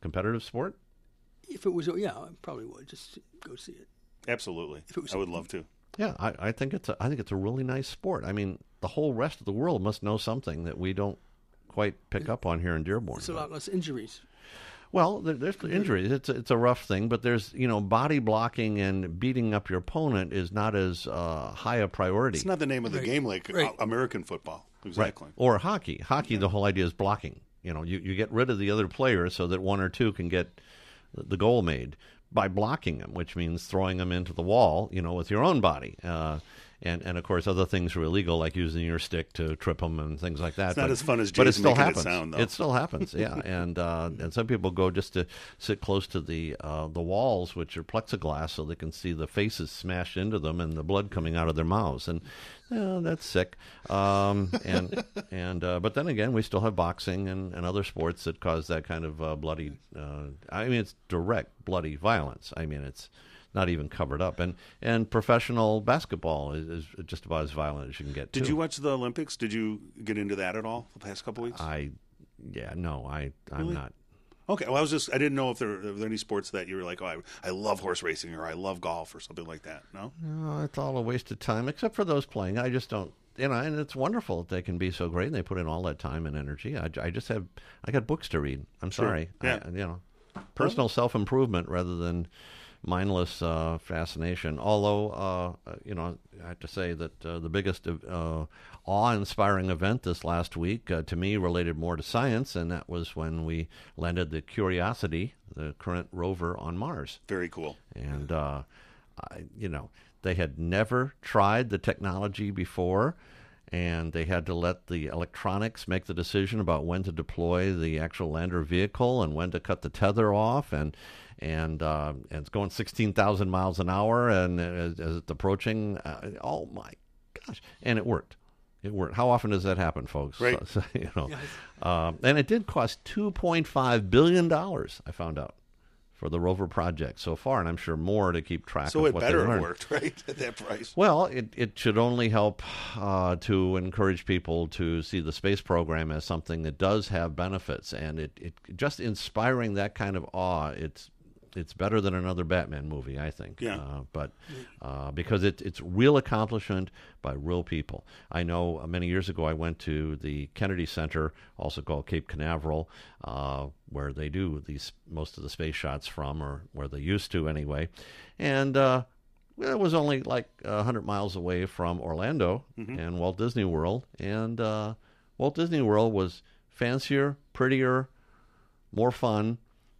competitive sport? If it was, yeah, I probably would just go see it. Absolutely. If it was- I would love to. Yeah, I, I think it's a, I think it's a really nice sport. I mean, the whole rest of the world must know something that we don't quite pick up on here in Dearborn. It's a lot less injuries. Well, there, there's injuries. It's a, it's a rough thing, but there's you know body blocking and beating up your opponent is not as uh, high a priority. It's not the name of the Right. game like Right. uh, American football. Exactly. Right. Or hockey. Hockey, the whole idea is blocking. You know, you, you get rid of the other player so that one or two can get the goal made by blocking them, which means throwing them into the wall, you know, with your own body. Uh, and, and, of course, other things are illegal, like using your stick to trip them and things like that. It's not but, as fun as but it Jay's still making it happens. sound, though. It still happens, yeah. and uh, and some people go just to sit close to the uh, the walls, which are plexiglass, so they can see the faces smashed into them and the blood coming out of their mouths. And uh, that's sick. Um, and and uh, but then again, we still have boxing and, and other sports that cause that kind of uh, bloody. Uh, I mean, it's direct bloody violence. I mean, it's not even covered up. And and professional basketball is, is just about as violent as you can get. Did too. you watch the Olympics? Did you get into that at all the past couple weeks? I yeah no I I'm Really? not. Okay, well, I was just, I didn't know if there, if there were any sports that you were like, oh, I, I love horse racing or I love golf or something like that. No? No, it's all a waste of time, except for those playing. I just don't, you know, and it's wonderful that they can be so great and they put in all that time and energy. I, I just have, I got books to read. I'm Sure. sorry. Yeah. I, you know, personal self-improvement rather than mindless uh, fascination. Although, uh, you know, I have to say that uh, the biggest uh, awe-inspiring event this last week, uh, to me, related more to science, and that was when we landed the Curiosity, the current rover, on Mars. Very cool. And, uh, I, you know, they had never tried the technology before, and they had to let the electronics make the decision about when to deploy the actual lander vehicle and when to cut the tether off. And and, uh, and it's going sixteen thousand miles an hour, and as, as it's approaching, uh, oh, my gosh. And it worked. It worked. How often does that happen, folks? Right. So, so, you know, um, and it did cost two point five billion dollars, I found out, for the rover project so far, and I'm sure more to keep track So of it what better they have learned. worked, right, at that price. Well, it, it should only help uh, to encourage people to see the space program as something that does have benefits, and it, it just inspiring that kind of awe. It's it's better than another Batman movie, I think. Yeah. Uh, but uh, because it, it's real accomplishment by real people. I know uh, many years ago I went to the Kennedy Center, also called Cape Canaveral, uh, where they do these most of the space shots from, or where they used to anyway, and. Uh, It was only like one hundred miles away from Orlando and Walt Disney World. And uh, Walt Disney World was fancier, prettier, more fun.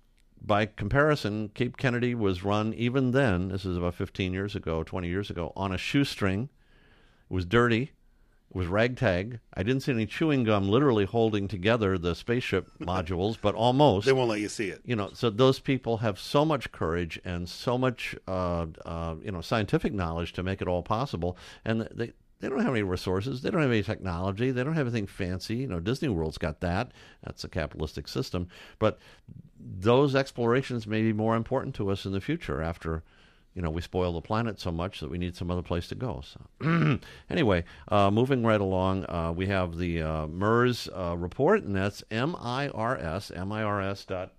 By comparison, Cape Kennedy was run even then, this is about fifteen years ago, twenty years ago, on a shoestring. It was dirty. It was ragtag. I didn't see any chewing gum literally holding together the spaceship modules, but almost. They won't let you see it. You know, so those people have so much courage and so much, uh, uh, you know, scientific knowledge to make it all possible, and they they don't have any resources. They don't have any technology. They don't have anything fancy. You know, Disney World's got that. That's a capitalistic system. But those explorations may be more important to us in the future after, you know, we spoil the planet so much that we need some other place to go. So, anyway, uh, moving right along, uh, we have the uh, MERS uh, report, and that's M I R S, M I R S dot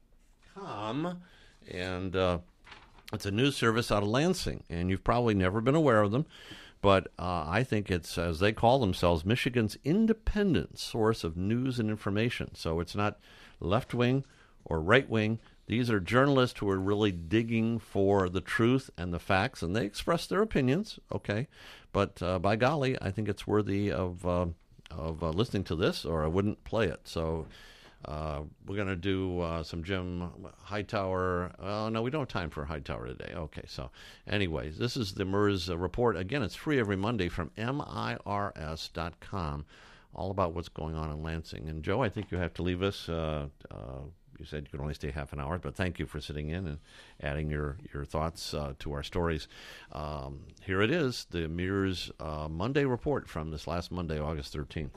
com, and uh, it's a news service out of Lansing, and you've probably never been aware of them, but uh, I think it's, as they call themselves, Michigan's independent source of news and information. So it's not left-wing or right-wing. These are journalists who are really digging for the truth and the facts, and they express their opinions, okay? But uh, by golly, I think it's worthy of uh, of uh, listening to this, or I wouldn't play it. So uh, we're going to do uh, some Jim Hightower. Oh, no, we don't have time for Hightower today. Okay, so anyways, this is the MERS uh, report. Again, it's free every Monday from M I R S dot com, all about what's going on in Lansing. And, Joe, I think you have to leave us. Uh, uh, You said you could only stay half an hour, but thank you for sitting in and adding your, your thoughts uh, to our stories. Um, here it is, the MERS uh, Monday report from this last Monday, August thirteenth.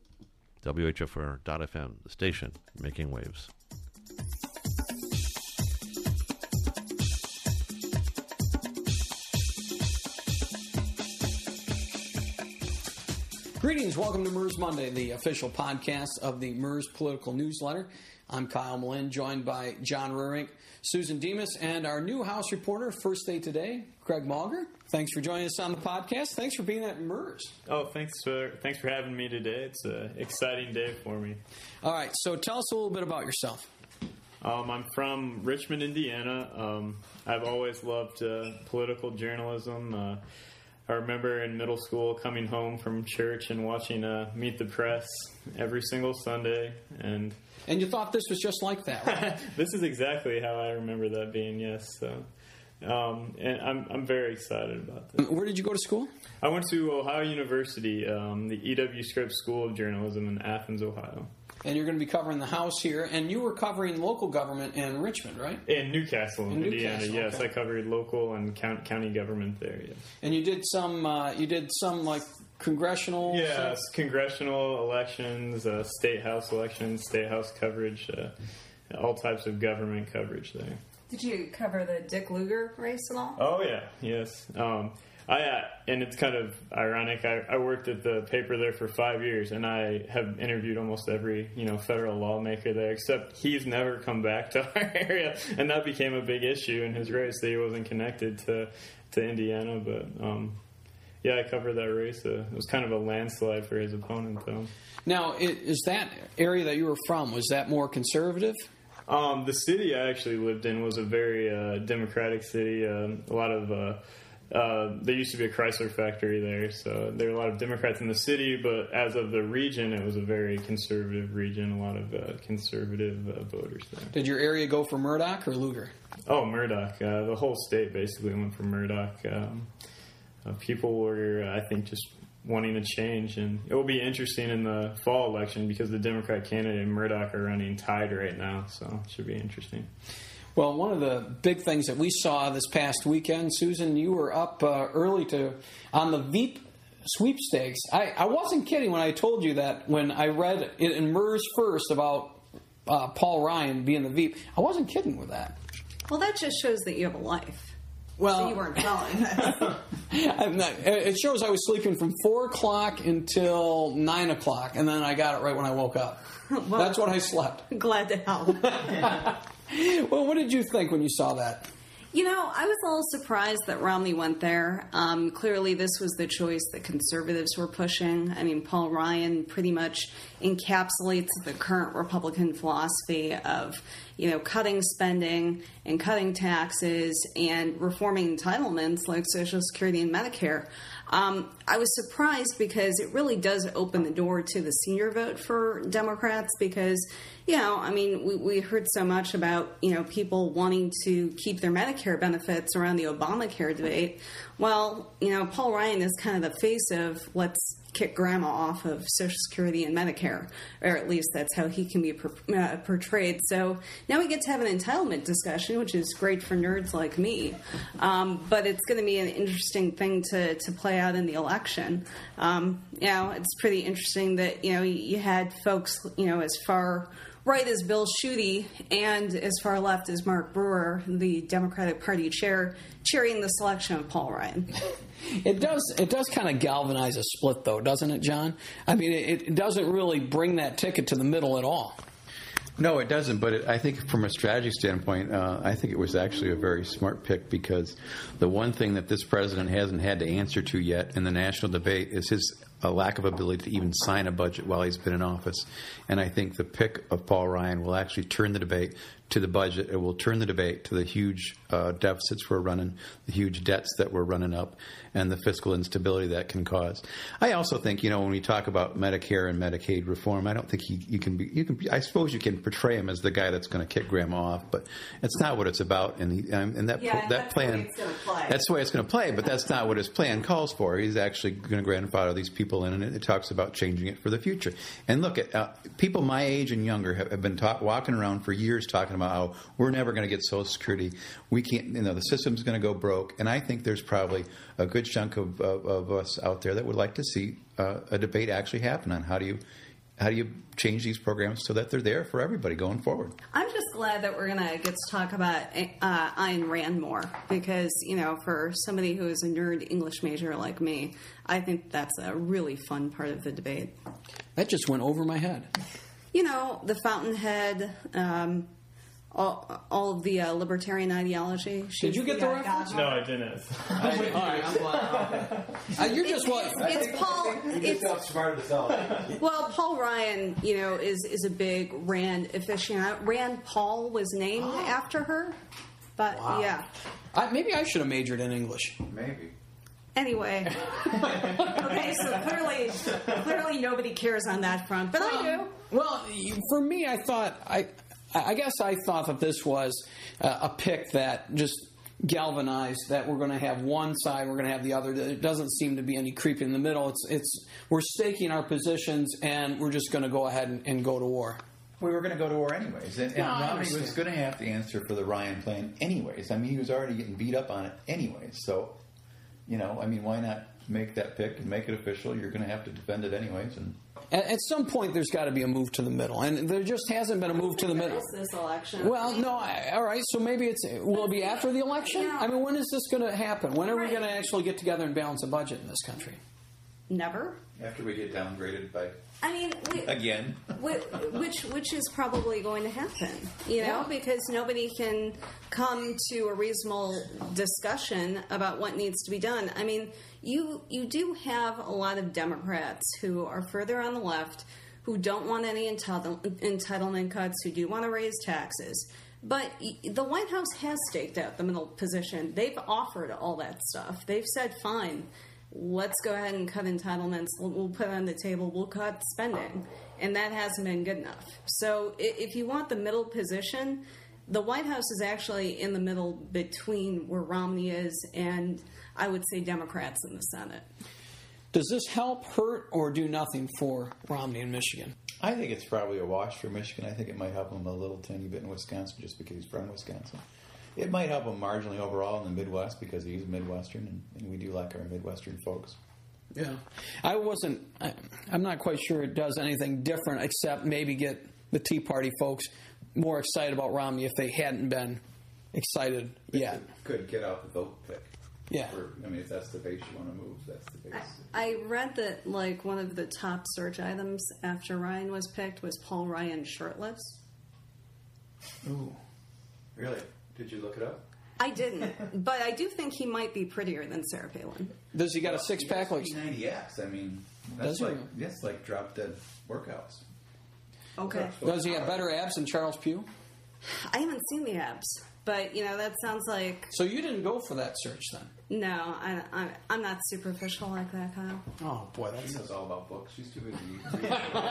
W H F R dot F M, the station making waves. Greetings. Welcome to MERS Monday, the official podcast of the MERS Political Newsletter. I'm Kyle Malin, joined by John Rurink, Susan Demas, and our new House reporter, First Day Today, Craig Malger. Thanks for joining us on the podcast. Thanks for being at MERS. Oh, thanks for thanks for having me today. It's an exciting day for me. All right, so tell us a little bit about yourself. Um, I'm from Richmond, Indiana. Um, I've always loved uh, political journalism. Uh, I remember in middle school coming home from church and watching uh, Meet the Press every single Sunday. And and you thought this was just like that, right? This is exactly how I remember that being, yes. So, um, and I'm I'm very excited about this. Where did you go to school? I went to Ohio University, um, the E W Scripps School of Journalism in Athens, Ohio. And you're going to be covering the House here, and you were covering local government in Richmond, right? In Newcastle, in Indiana. Newcastle, yes, okay. I covered local and count, county government there. Yes. And you did some, uh, you did some like congressional. Yes, congressional elections, uh, state house elections, state house coverage, uh, all types of government coverage there. Did you cover the Dick Lugar race at all? Oh yeah, yes. Um, I uh, and it's kind of ironic. I, I worked at the paper there for five years, and I have interviewed almost every you know federal lawmaker there, except he's never come back to our area, and that became a big issue in his race that he wasn't connected to to Indiana. But um, yeah, I covered that race. Uh, it was kind of a landslide for his opponent, though. Now, is that area that you were from, was that more conservative? Um, the city I actually lived in was a very uh, democratic city. Uh, a lot of uh, uh, there used to be a Chrysler factory there, so there were a lot of Democrats in the city. But as of the region, it was a very conservative region. A lot of uh, conservative uh, voters there. Did your area go for Murdoch or Lugar? Oh, Murdoch. Uh, the whole state basically went for Murdoch. Um, uh, people were, uh, I think, just wanting a change, and it will be interesting in the fall election because the Democrat candidate and Murdoch are running tied right now, so it should be interesting. Well, one of the big things that we saw this past weekend, Susan, you were up uh, early to on the Veep sweepstakes. I, I wasn't kidding when I told you that when I read it in MERS First about uh, Paul Ryan being the Veep. I wasn't kidding with that. Well, that just shows that you have a life. Well, so you weren't telling. I'm not, it shows I was sleeping from four o'clock until nine o'clock, and then I got it right when I woke up. Well, that's when I slept. Glad to help. Well, what did you think when you saw that? You know, I was a little surprised that Romney went there. Um, clearly, this was the choice that conservatives were pushing. I mean, Paul Ryan pretty much encapsulates the current Republican philosophy of, you know, cutting spending and cutting taxes and reforming entitlements like Social Security and Medicare. Um, I was surprised because it really does open the door to the senior vote for Democrats because, you know, I mean, we, we heard so much about, you know, people wanting to keep their Medicare benefits around the Obamacare debate. Well, you know, Paul Ryan is kind of the face of let's kick grandma off of Social Security and Medicare, or at least that's how he can be per, uh, portrayed. So now we get to have an entitlement discussion, which is great for nerds like me. Um, but it's going to be an interesting thing to, to play out in the election. Um, you know, it's pretty interesting that, you know, you had folks, you know, as far right as Bill Schuette and as far left as Mark Brewer, the Democratic Party chair, cheering the selection of Paul Ryan. It does it does kind of galvanize a split, though, doesn't it, John? I mean, it, it doesn't really bring that ticket to the middle at all. No, it doesn't. But it, I think from a strategy standpoint, uh, I think it was actually a very smart pick because the one thing that this president hasn't had to answer to yet in the national debate is his a lack of ability to even sign a budget while he's been in office. And I think the pick of Paul Ryan will actually turn the debate to the budget. It will turn the debate to the huge uh, deficits we're running, the huge debts that we're running up, and the fiscal instability that can cause. I also think, you know, when we talk about Medicare and Medicaid reform, I don't think he, you can be, you can, I suppose you can portray him as the guy that's going to kick grandma off, but it's not what it's about. And, he, um, and that, yeah, that that's plan, the way it's gonna play. that's the way it's going to play, but that's not what his plan calls for. He's actually going to grandfather these people in, and it, it talks about changing it for the future. And look, at uh, people my age and younger have, have been talk, walking around for years talking about how we're never going to get Social Security. We can't, you know, the system's going to go broke. And I think there's probably a good chunk of, of, of us out there that would like to see uh, a debate actually happen on how do you how do you change these programs so that they're there for everybody going forward? I'm just glad that we're going to get to talk about uh, Ayn Rand more because, you know, for somebody who is a nerd English major like me, I think that's a really fun part of the debate. That just went over my head. You know, the fountainhead, um, all, all of the uh, libertarian ideology. Did you get the reference? No, I didn't. All right, I'm glad. Okay. Uh, you're just what? It's, it's Paul. It's, outsmarted himself. well, Paul Ryan, you know, is is a big Rand aficionado. Rand Paul was named after her, but Wow. yeah. I, maybe I should have majored in English. Maybe. Anyway, okay, so clearly, clearly nobody cares on that front, but I do. Well, for me, I thought I, I guess I thought that this was uh, a pick that just galvanized that we're going to have one side, we're going to have the other. There doesn't seem to be any creep in the middle. It's it's we're staking our positions and we're just going to go ahead and, and go to war. We were going to go to war anyways, and, and No, I Romney understand. was going to have to answer for the Ryan plan anyways. I mean, he was already getting beat up on it anyways. So, you know, I mean, why not make that pick and make it official? You're going to have to defend it anyways. And At, at some point, there's got to be a move to the middle, and there just hasn't been a move to the middle. This election. Well, no, I, all right. So maybe it's will it be after the election? Yeah. I mean, when is this going to happen? When are we Right. going to actually get together and balance a budget in this country? Never. after we get downgraded by I mean, we, again, Wh- which which is probably going to happen, you know, because nobody can come to a reasonable discussion about what needs to be done. I mean, you you do have a lot of Democrats who are further on the left who don't want any entitle- entitlement cuts, who do want to raise taxes. But y- the White House has staked out the middle position. They've offered all that stuff. They've said, fine, let's go ahead and cut entitlements. We'll, we'll put it on the table. We'll cut spending. And that hasn't been good enough. So i- if you want the middle position, the White House is actually in the middle between where Romney is and, I would say, Democrats in the Senate. Does this help, hurt, or do nothing for Romney in Michigan? I think it's probably a wash for Michigan. I think it might help him a little tiny bit in Wisconsin just because he's from Wisconsin. It might help him marginally overall in the Midwest because he's Midwestern, and, and we do like our Midwestern folks. Yeah. I wasn't, I, I'm not quite sure it does anything different except maybe get the Tea Party folks more excited about Romney if they hadn't been excited yet. Could get out the vote pick. Yeah. For, I mean, if that's the base you want to move, that's the base. I, I read that, like, one of the top search items after Ryan was picked was Paul Ryan shirtless. Ooh. Really? Did you look it up? I didn't, but I do think he might be prettier than Sarah Palin. Does he got a six pack like? P ninety X. I mean, Does that's he? like that's like drop dead workouts. Okay. Does he have better abs than Charles Pugh? I haven't seen the abs, but, you know, that sounds like... So you didn't go for that search then? No, I, I, I'm not superficial like that, Kyle. Oh boy, She that's. knows all about books. She's too busy.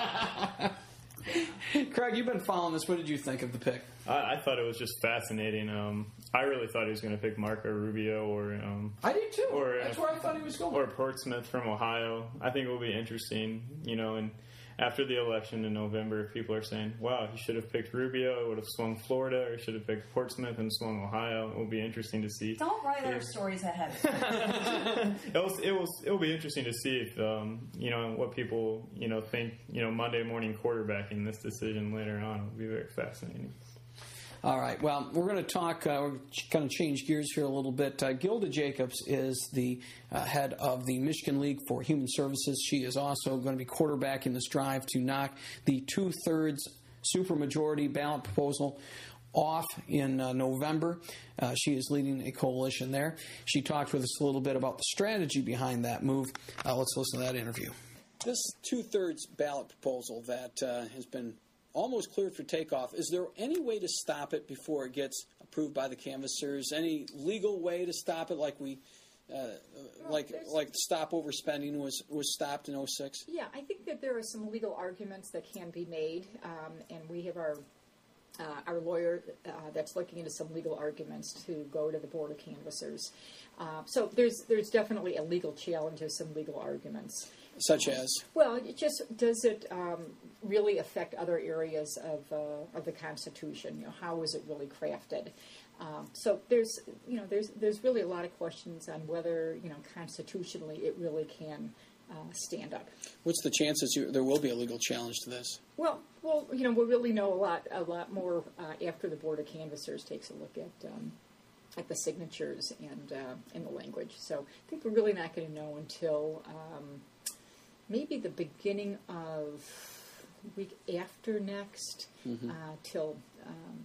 Craig, you've been following this. What did you think of the pick? I, I thought it was just fascinating. Um, I really thought he was going to pick Marco Rubio or um, I did too. Or, That's uh, where I thought he was going. or Portsmouth from Ohio. I think it will be interesting, you know, and after the election in November, if people are saying, wow, he should have picked Rubio, it would have swung Florida, or he should have picked Portsmouth and swung Ohio. It will be interesting to see. Don't write our stories ahead of it will, it will, it will be interesting to see if, um, you know, what people, you know, think, you know, Monday morning quarterbacking this decision later on. It will be very fascinating. All right. Well, we're going to talk, uh, we're going to change gears here a little bit. Uh, Gilda Jacobs is the uh, head of the Michigan League for Human Services. She is also going to be quarterbacking this drive to knock the two-thirds supermajority ballot proposal off in uh, November. Uh, she is leading a coalition there. She talked with us a little bit about the strategy behind that move. Uh, let's listen to that interview. This two-thirds ballot proposal that uh, has been almost cleared for takeoff. Is there any way to stop it before it gets approved by the canvassers? Any legal way to stop it, like we, uh, like like stop overspending was was stopped in oh six? Yeah, I think that there are some legal arguments that can be made, um, and we have our uh, our lawyer uh, that's looking into some legal arguments to go to the Board of Canvassers. Uh, so there's there's definitely a legal challenge of some legal arguments. Such as? Well, it just does it um, really affect other areas of uh, of the Constitution? You know, how is it really crafted? Um, so there's you know there's there's really a lot of questions on whether you know constitutionally it really can uh, stand up. What's the chances you, there will be a legal challenge to this? Well, well, you know, we'll really know a lot, a lot more uh, after the Board of Canvassers takes a look at um, at the signatures and uh, and the language. So I think we're really not going to know until um, maybe the beginning of week after next, mm-hmm. uh, till um,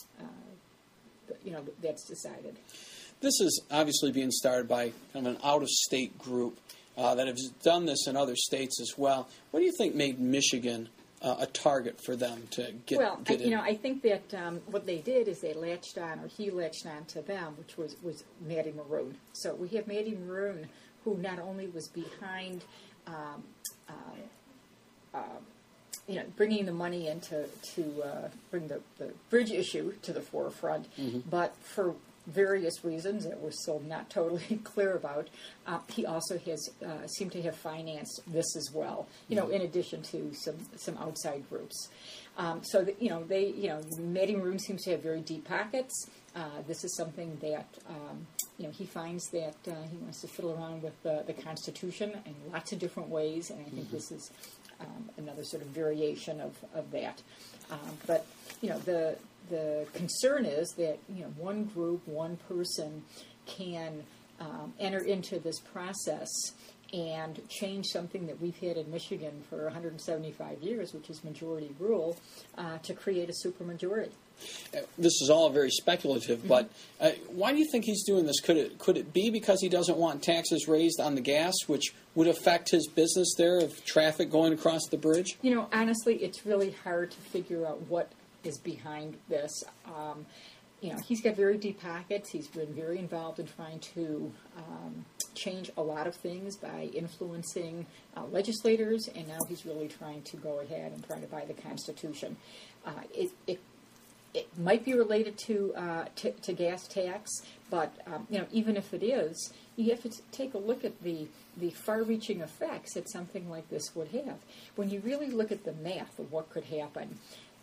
uh, you know that's decided. This is obviously being started by kind of an out-of-state group uh, that has done this in other states as well. What do you think made Michigan uh, a target for them to get, well, get I, in? you know, I think that um, what they did is they latched on, or he latched on to them, which was, was Maddie Maroon. So we have Maddie Maroon, who not only was behind, um, uh, uh, you know, bringing the money in to, to uh, bring the, the bridge issue to the forefront, mm-hmm. but for various reasons that we're still not totally clear about, uh, he also has uh, seemed to have financed this as well. You know, in addition to some some outside groups. Um, so that, you know, they you know, Maddie Maroon seems to have very deep pockets. Uh, this is something that um, you know he finds that uh, he wants to fiddle around with the, the Constitution in lots of different ways, and I think mm-hmm. this is um, another sort of variation of of that. Um, but you know the. The concern is that you know one group, one person can um, enter into this process and change something that we've had in Michigan for one hundred seventy-five years, which is majority rule, uh, to create a supermajority. Uh, this is all very speculative, mm-hmm. but uh, why do you think he's doing this? Could it could it be because he doesn't want taxes raised on the gas, which would affect his business there of traffic going across the bridge? You know, honestly, it's really hard to figure out what is behind this. Um, you know, he's got very deep pockets. He's been very involved in trying to um, change a lot of things by influencing uh, legislators, and now he's really trying to go ahead and try to buy the Constitution. Uh, it, it it might be related to uh, to, to gas tax, but um, you know, even if it is, you have to t- take a look at the the far-reaching effects that something like this would have. When you really look at the math of what could happen,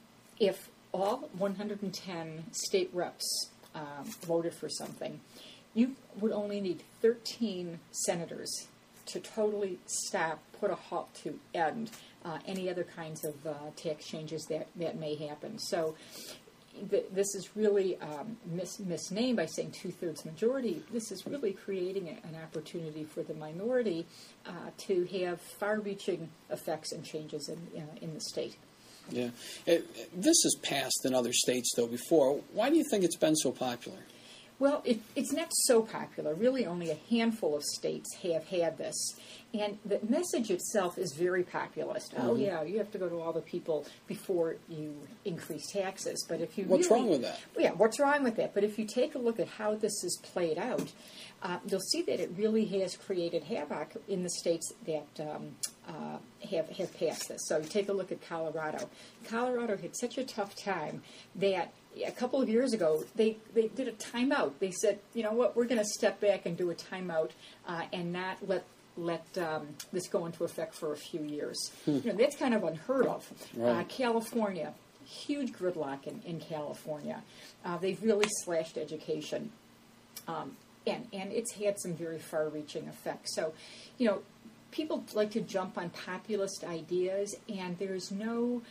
if all one hundred ten state reps um, voted for something, you would only need thirteen senators to totally stop, put a halt to, end uh, any other kinds of uh, tax changes that, that may happen. So th- this is really um, mis- misnamed by saying two-thirds majority. This is really creating a, an opportunity for the minority uh, to have far-reaching effects and changes in, uh, in the state. Yeah. It, this has passed in other states, though, before. Why do you think it's been so popular? Well, it, it's not so popular. Really, only a handful of states have had this. And the message itself is very populist. Mm-hmm. Oh, yeah, you have to go to all the people before you increase taxes. But if you What's really, wrong with that? Well, yeah, what's wrong with that? But if you take a look at how this is played out, uh, you'll see that it really has created havoc in the states that um, uh, have, have passed this. So you take a look at Colorado. Colorado had such a tough time that a couple of years ago, they, they did a timeout. They said, you know what, we're going to step back and do a timeout uh, and not let let um, this go into effect for a few years. Hmm. You know, that's kind of unheard of. Right. Uh, California, huge gridlock in, in California. Uh, they've really slashed education. Um, and, and it's had some very far-reaching effects. So, you know, people like to jump on populist ideas, and there's no...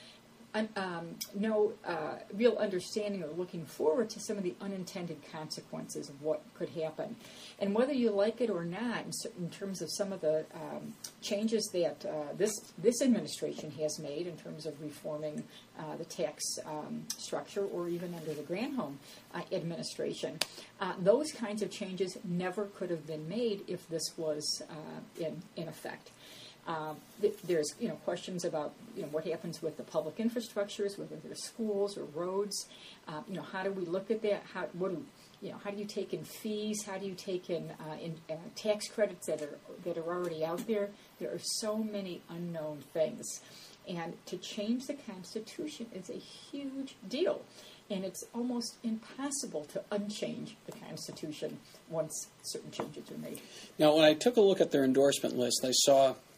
Um, no uh, real understanding or looking forward to some of the unintended consequences of what could happen. And whether you like it or not, in, in terms of some of the um, changes that uh, this this administration has made in terms of reforming uh, the tax um, structure, or even under the Granholm uh, administration, uh, those kinds of changes never could have been made if this was uh, in, in effect. Um, th- there's, you know, questions about, you know, what happens with the public infrastructures, whether they're schools or roads. Uh, you know, how do we look at that? How, what do, you know, how do you take in fees? How do you take in, uh, in uh, tax credits that are that are already out there? There are so many unknown things, and to change the Constitution is a huge deal, and it's almost impossible to unchange the Constitution once certain changes are made. Now, when I took a look at their endorsement list, I saw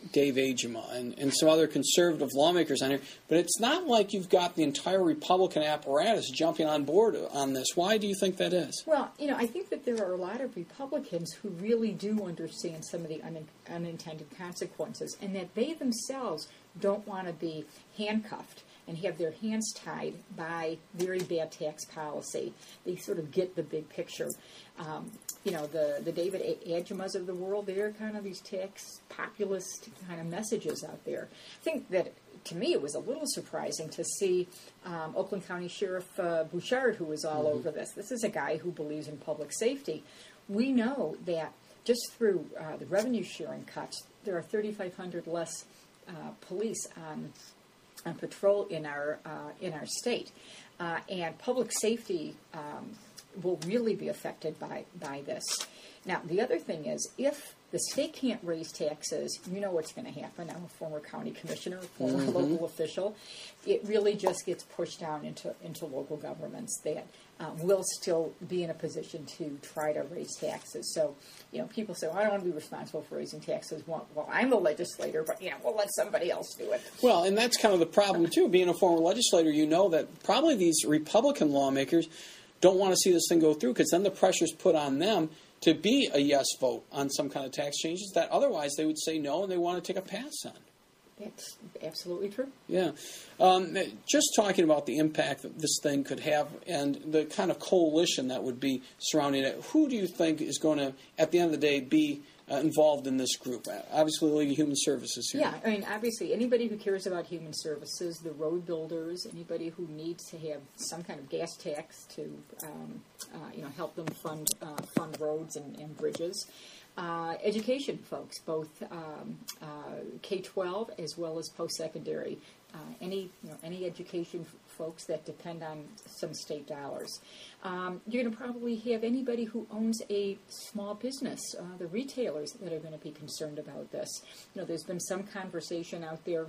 Dave Agema and, and some other conservative lawmakers on here, but it's not like you've got the entire Republican apparatus jumping on board on this. Why do you think that is? Well, you know, I think that there are a lot of Republicans who really do understand some of the un- unintended consequences, and that they themselves don't want to be handcuffed and have their hands tied by very bad tax policy. They sort of get the big picture. Um, you know, the, the David Agemas of the world, they're kind of these tax populist kind of messages out there. I think that, to me, it was a little surprising to see um, Oakland County Sheriff uh, Bouchard, who was all mm-hmm. over this. This is a guy who believes in public safety. We know that just through uh, the revenue sharing cuts, there are thirty-five hundred less uh, police on on patrol in our uh, in our state, uh, and public safety um, will really be affected by by this. Now, the other thing is, if the state can't raise taxes, you know what's going to happen. I'm a former county commissioner, a former mm-hmm. local official. It really just gets pushed down into into local governments that um, will still be in a position to try to raise taxes. So, you know, people say, well, I don't want to be responsible for raising taxes. Well, well, I'm a legislator, but, yeah, we'll let somebody else do it. Well, and that's kind of the problem, too. Being a former legislator, you know that probably these Republican lawmakers don't want to see this thing go through, because then the pressure's put on them to be a yes vote on some kind of tax changes that otherwise they would say no and they want to take a pass on. That's absolutely true. Yeah. Um, just talking about the impact that this thing could have and the kind of coalition that would be surrounding it, who do you think is going to, at the end of the day, be uh, involved in this group? Obviously, the League of Human Services here. Yeah, I mean, obviously, anybody who cares about human services, the road builders, anybody who needs to have some kind of gas tax to, um, uh, you know, help them fund uh, fund roads and, and bridges. Uh, education folks, both um, uh, K twelve as well as post-secondary. Uh, any you know any education f- folks that depend on some state dollars. Um, you're going to probably have anybody who owns a small business, uh, the retailers that are going to be concerned about this. You know, there's been some conversation out there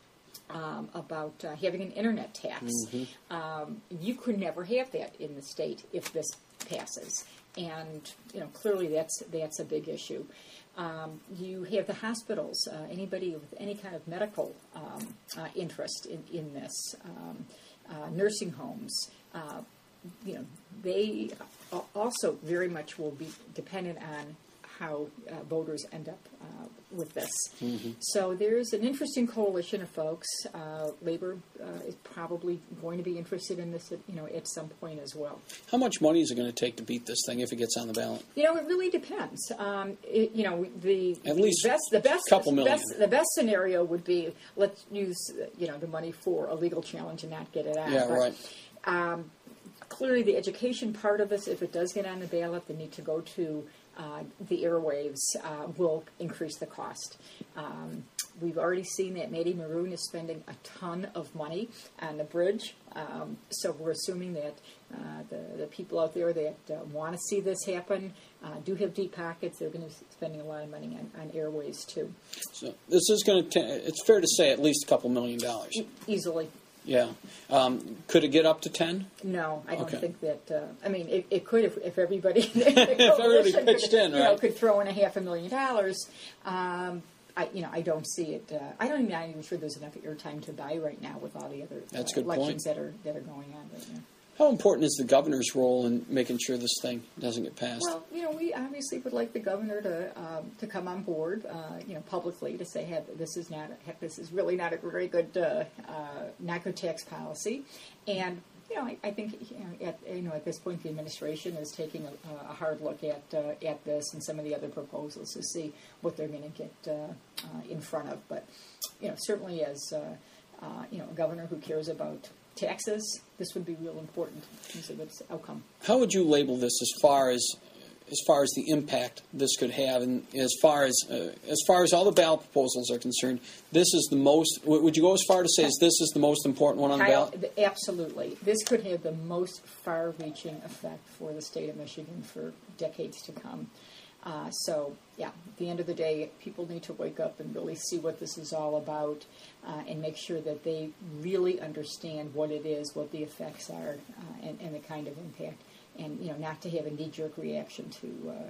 Um, about uh, having an internet tax. Mm-hmm. Um, you could never have that in the state if this passes, and you know clearly that's that's a big issue. Um, you have the hospitals. Uh, anybody with any kind of medical um, uh, interest in in this, um, uh, nursing homes. Uh, you know, they also very much will be dependent on how uh, voters end up uh, with this. Mm-hmm. So there's an interesting coalition of folks. Uh, Labor uh, is probably going to be interested in this, at, you know, at some point as well. How much money is it going to take to beat this thing if it gets on the ballot? You know, it really depends. Um, it, you know, the at least the best, the best, couple million. Best, the best scenario would be let's use you know the money for a legal challenge and not get it out. Yeah, but, right. Um, clearly, the education part of this, if it does get on the ballot, they need to go to Uh, the airwaves uh, will increase the cost. Um, we've already seen that Maddie Maroon is spending a ton of money on the bridge, um, so we're assuming that uh, the, the people out there that uh, want to see this happen uh, do have deep pockets. They're going to be spending a lot of money on, on airwaves too. So this is going to, it's fair to say, at least a couple million dollars. E- easily. Yeah. Um, could it get up to ten? No, I don't okay. think that. Uh, I mean, it, it could if, if everybody, if everybody pitched could, in, right? You know, could throw in a half a million dollars. Um, I, you know, I don't see it. Uh, I don't even. I'm even sure there's enough airtime to buy right now with all the other That's uh, good elections point. that are that are going on right now. How important is the governor's role in making sure this thing doesn't get passed? Well, you know, we obviously would like the governor to um, to come on board, uh, you know, publicly to say, hey, this is not, heck, this is really not a very good, uh, uh, not good tax policy, and you know, I, I think you know, at you know at this point the administration is taking a, a hard look at uh, at this and some of the other proposals to see what they're going to get uh, uh, in front of. But you know, certainly as uh, uh, you know, a governor who cares about taxes, this would be real important in terms of its outcome. How would you label this as far as as far as the impact this could have, and as far as uh, as far as all the ballot proposals are concerned? This is the most. Would you go as far to say as this is the most important one on the ballot? Absolutely, this could have the most far-reaching effect for the state of Michigan for decades to come. Uh, so, yeah, at the end of the day, people need to wake up and really see what this is all about uh, and make sure that they really understand what it is, what the effects are, uh, and, and the kind of impact. And, you know, not to have a knee-jerk reaction to uh,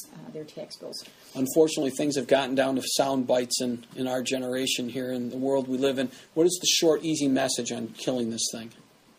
uh, their tax bills. Unfortunately, things have gotten down to sound bites in, in our generation here in the world we live in. What is the short, easy message on killing this thing?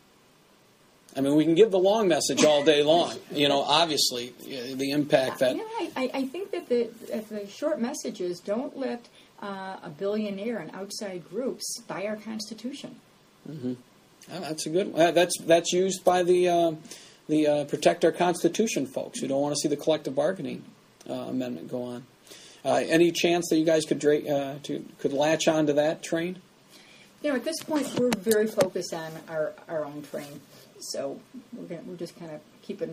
I mean, we can give the long message all day long. You know, obviously, the impact that... Yeah, I, I think that the, the short message is don't let uh, a billionaire and outside groups buy our Constitution. Mm-hmm. Yeah, that's a good one. That's, that's used by the, uh, the uh, Protect Our Constitution folks who don't want to see the collective bargaining uh, amendment go on. Uh, any chance that you guys could, dra- uh, to, could latch on to that train? You know, at this point, we're very focused on our, our own train. So we're gonna, we're just kind of keeping,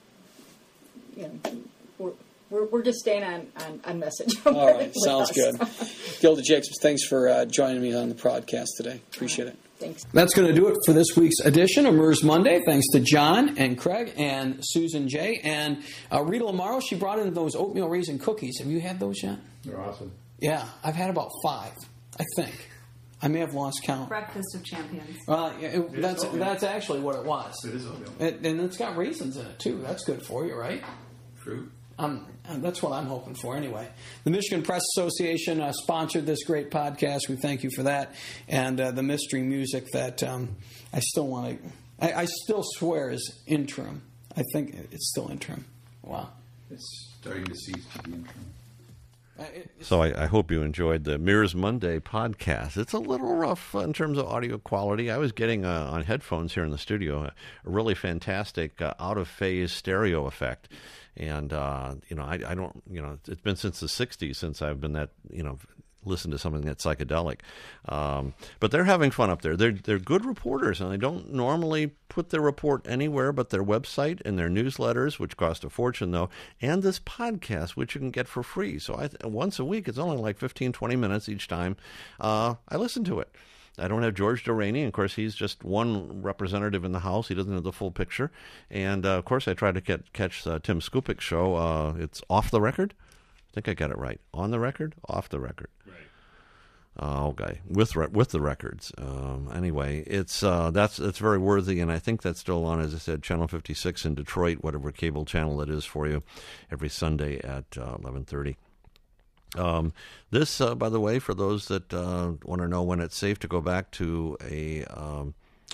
you know, we're we're, we're just staying on, on, on message. All right, sounds us. Good. Gilda Jacobs, thanks for uh, joining me on the podcast today. Appreciate right. it. Thanks. That's going to do it for this week's edition of M E R S Monday. Thanks to John and Craig and Susan J. And uh, Rita Lamaro, she brought in those oatmeal raisin cookies. Have you had those yet? They're awesome. Yeah, I've had about five, I think. I may have lost count. Breakfast of champions. Well, it, it, that's that's actually what it was. It is oatmeal. It, and it's got raisins in it, too. That's good for you, right? Fruit. Um, that's what I'm hoping for anyway. The Michigan Press Association uh, sponsored this great podcast. We thank you for that. And uh, the mystery music that um, I still want to, I, I still swear is interim. I think it's still interim. Wow. It's starting to cease to be interim. So I, I hope you enjoyed the M E R S Monday podcast. It's a little rough in terms of audio quality. I was getting uh, on headphones here in the studio a really fantastic uh, out-of-phase stereo effect. And, uh, you know, I, I don't, you know, it's been since the sixties since I've been that, you know, listen to something that's psychedelic. Um, but they're having fun up there. They're they're good reporters, and they don't normally put their report anywhere but their website and their newsletters, which cost a fortune, though, and this podcast, which you can get for free. So I th- once a week, it's only like fifteen, twenty minutes each time. Uh, I listen to it. I don't have George Delaney. Of course, he's just one representative in the House. He doesn't have the full picture. And, uh, of course, I try to get, catch uh, Tim Skupik's show. Uh, it's Off the Record. I think I got it right. On the record? Off the record. Right. Uh, okay. With re- with the records. Um, anyway, it's uh, that's it's very worthy, and I think that's still on, as I said, Channel fifty-six in Detroit, whatever cable channel it is for you, every Sunday at uh, eleven thirty. Um, this, uh, by the way, for those that uh, want to know when it's safe to go back to a um,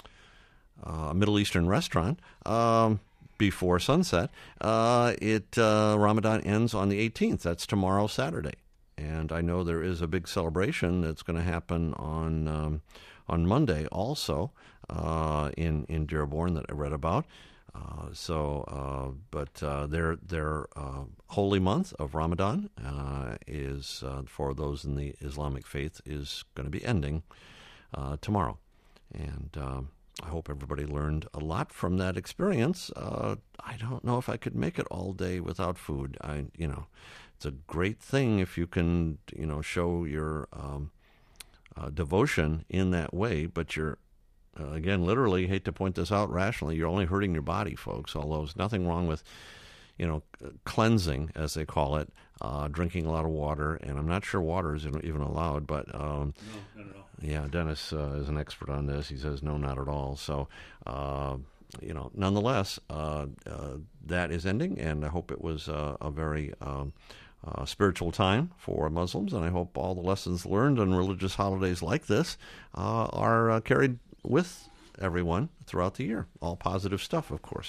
uh, Middle Eastern restaurant um, before sunset, uh, it uh, Ramadan ends on the eighteenth. That's tomorrow, Saturday. And I know there is a big celebration that's going to happen on um, on Monday also uh, in in Dearborn that I read about. Uh, so, uh, but uh, their their uh, holy month of Ramadan uh, is uh, for those in the Islamic faith is going to be ending uh, tomorrow, and um, I hope everybody learned a lot from that experience. Uh, I don't know if I could make it all day without food. I, you know, it's a great thing if you can, you know, show your um, uh, devotion in that way, but you're Uh, again, literally, hate to point this out rationally, you're only hurting your body, folks, although there's nothing wrong with, you know, cleansing, as they call it, uh, drinking a lot of water, and I'm not sure water is even allowed, but... Um, no, not at all. Yeah, Dennis uh, is an expert on this. He says, no, not at all. So, uh, you know, nonetheless, uh, uh, that is ending, and I hope it was uh, a very... Um, Uh, spiritual time for Muslims, and I hope all the lessons learned on religious holidays like this uh, are uh, carried with everyone throughout the year. All positive stuff, of course.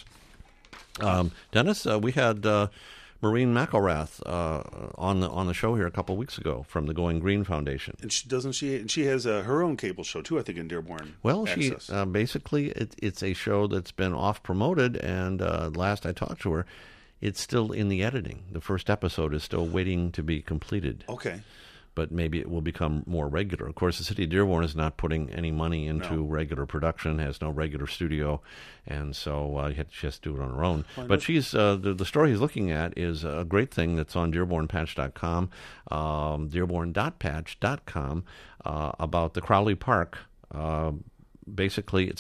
Um, Dennis, uh, we had uh, Maureen McElrath uh, on the on the show here a couple of weeks ago from the Going Green Foundation. And she doesn't she? And she has uh, her own cable show too, I think, in Dearborn. Well, Access. she uh, basically it, it's a show that's been off promoted, and uh, last I talked to her, it's still in the editing. The first episode is still waiting to be completed. Okay. But maybe it will become more regular. Of course, the city of Dearborn is not putting any money into No. regular production, has no regular studio, and so uh, she has to do it on her own. Well, but she's uh, the, the story he's looking at is a great thing that's on dearborn patch dot com, um, dearborn dot patch dot com, uh, about the Crowley Park. Uh, basically, it's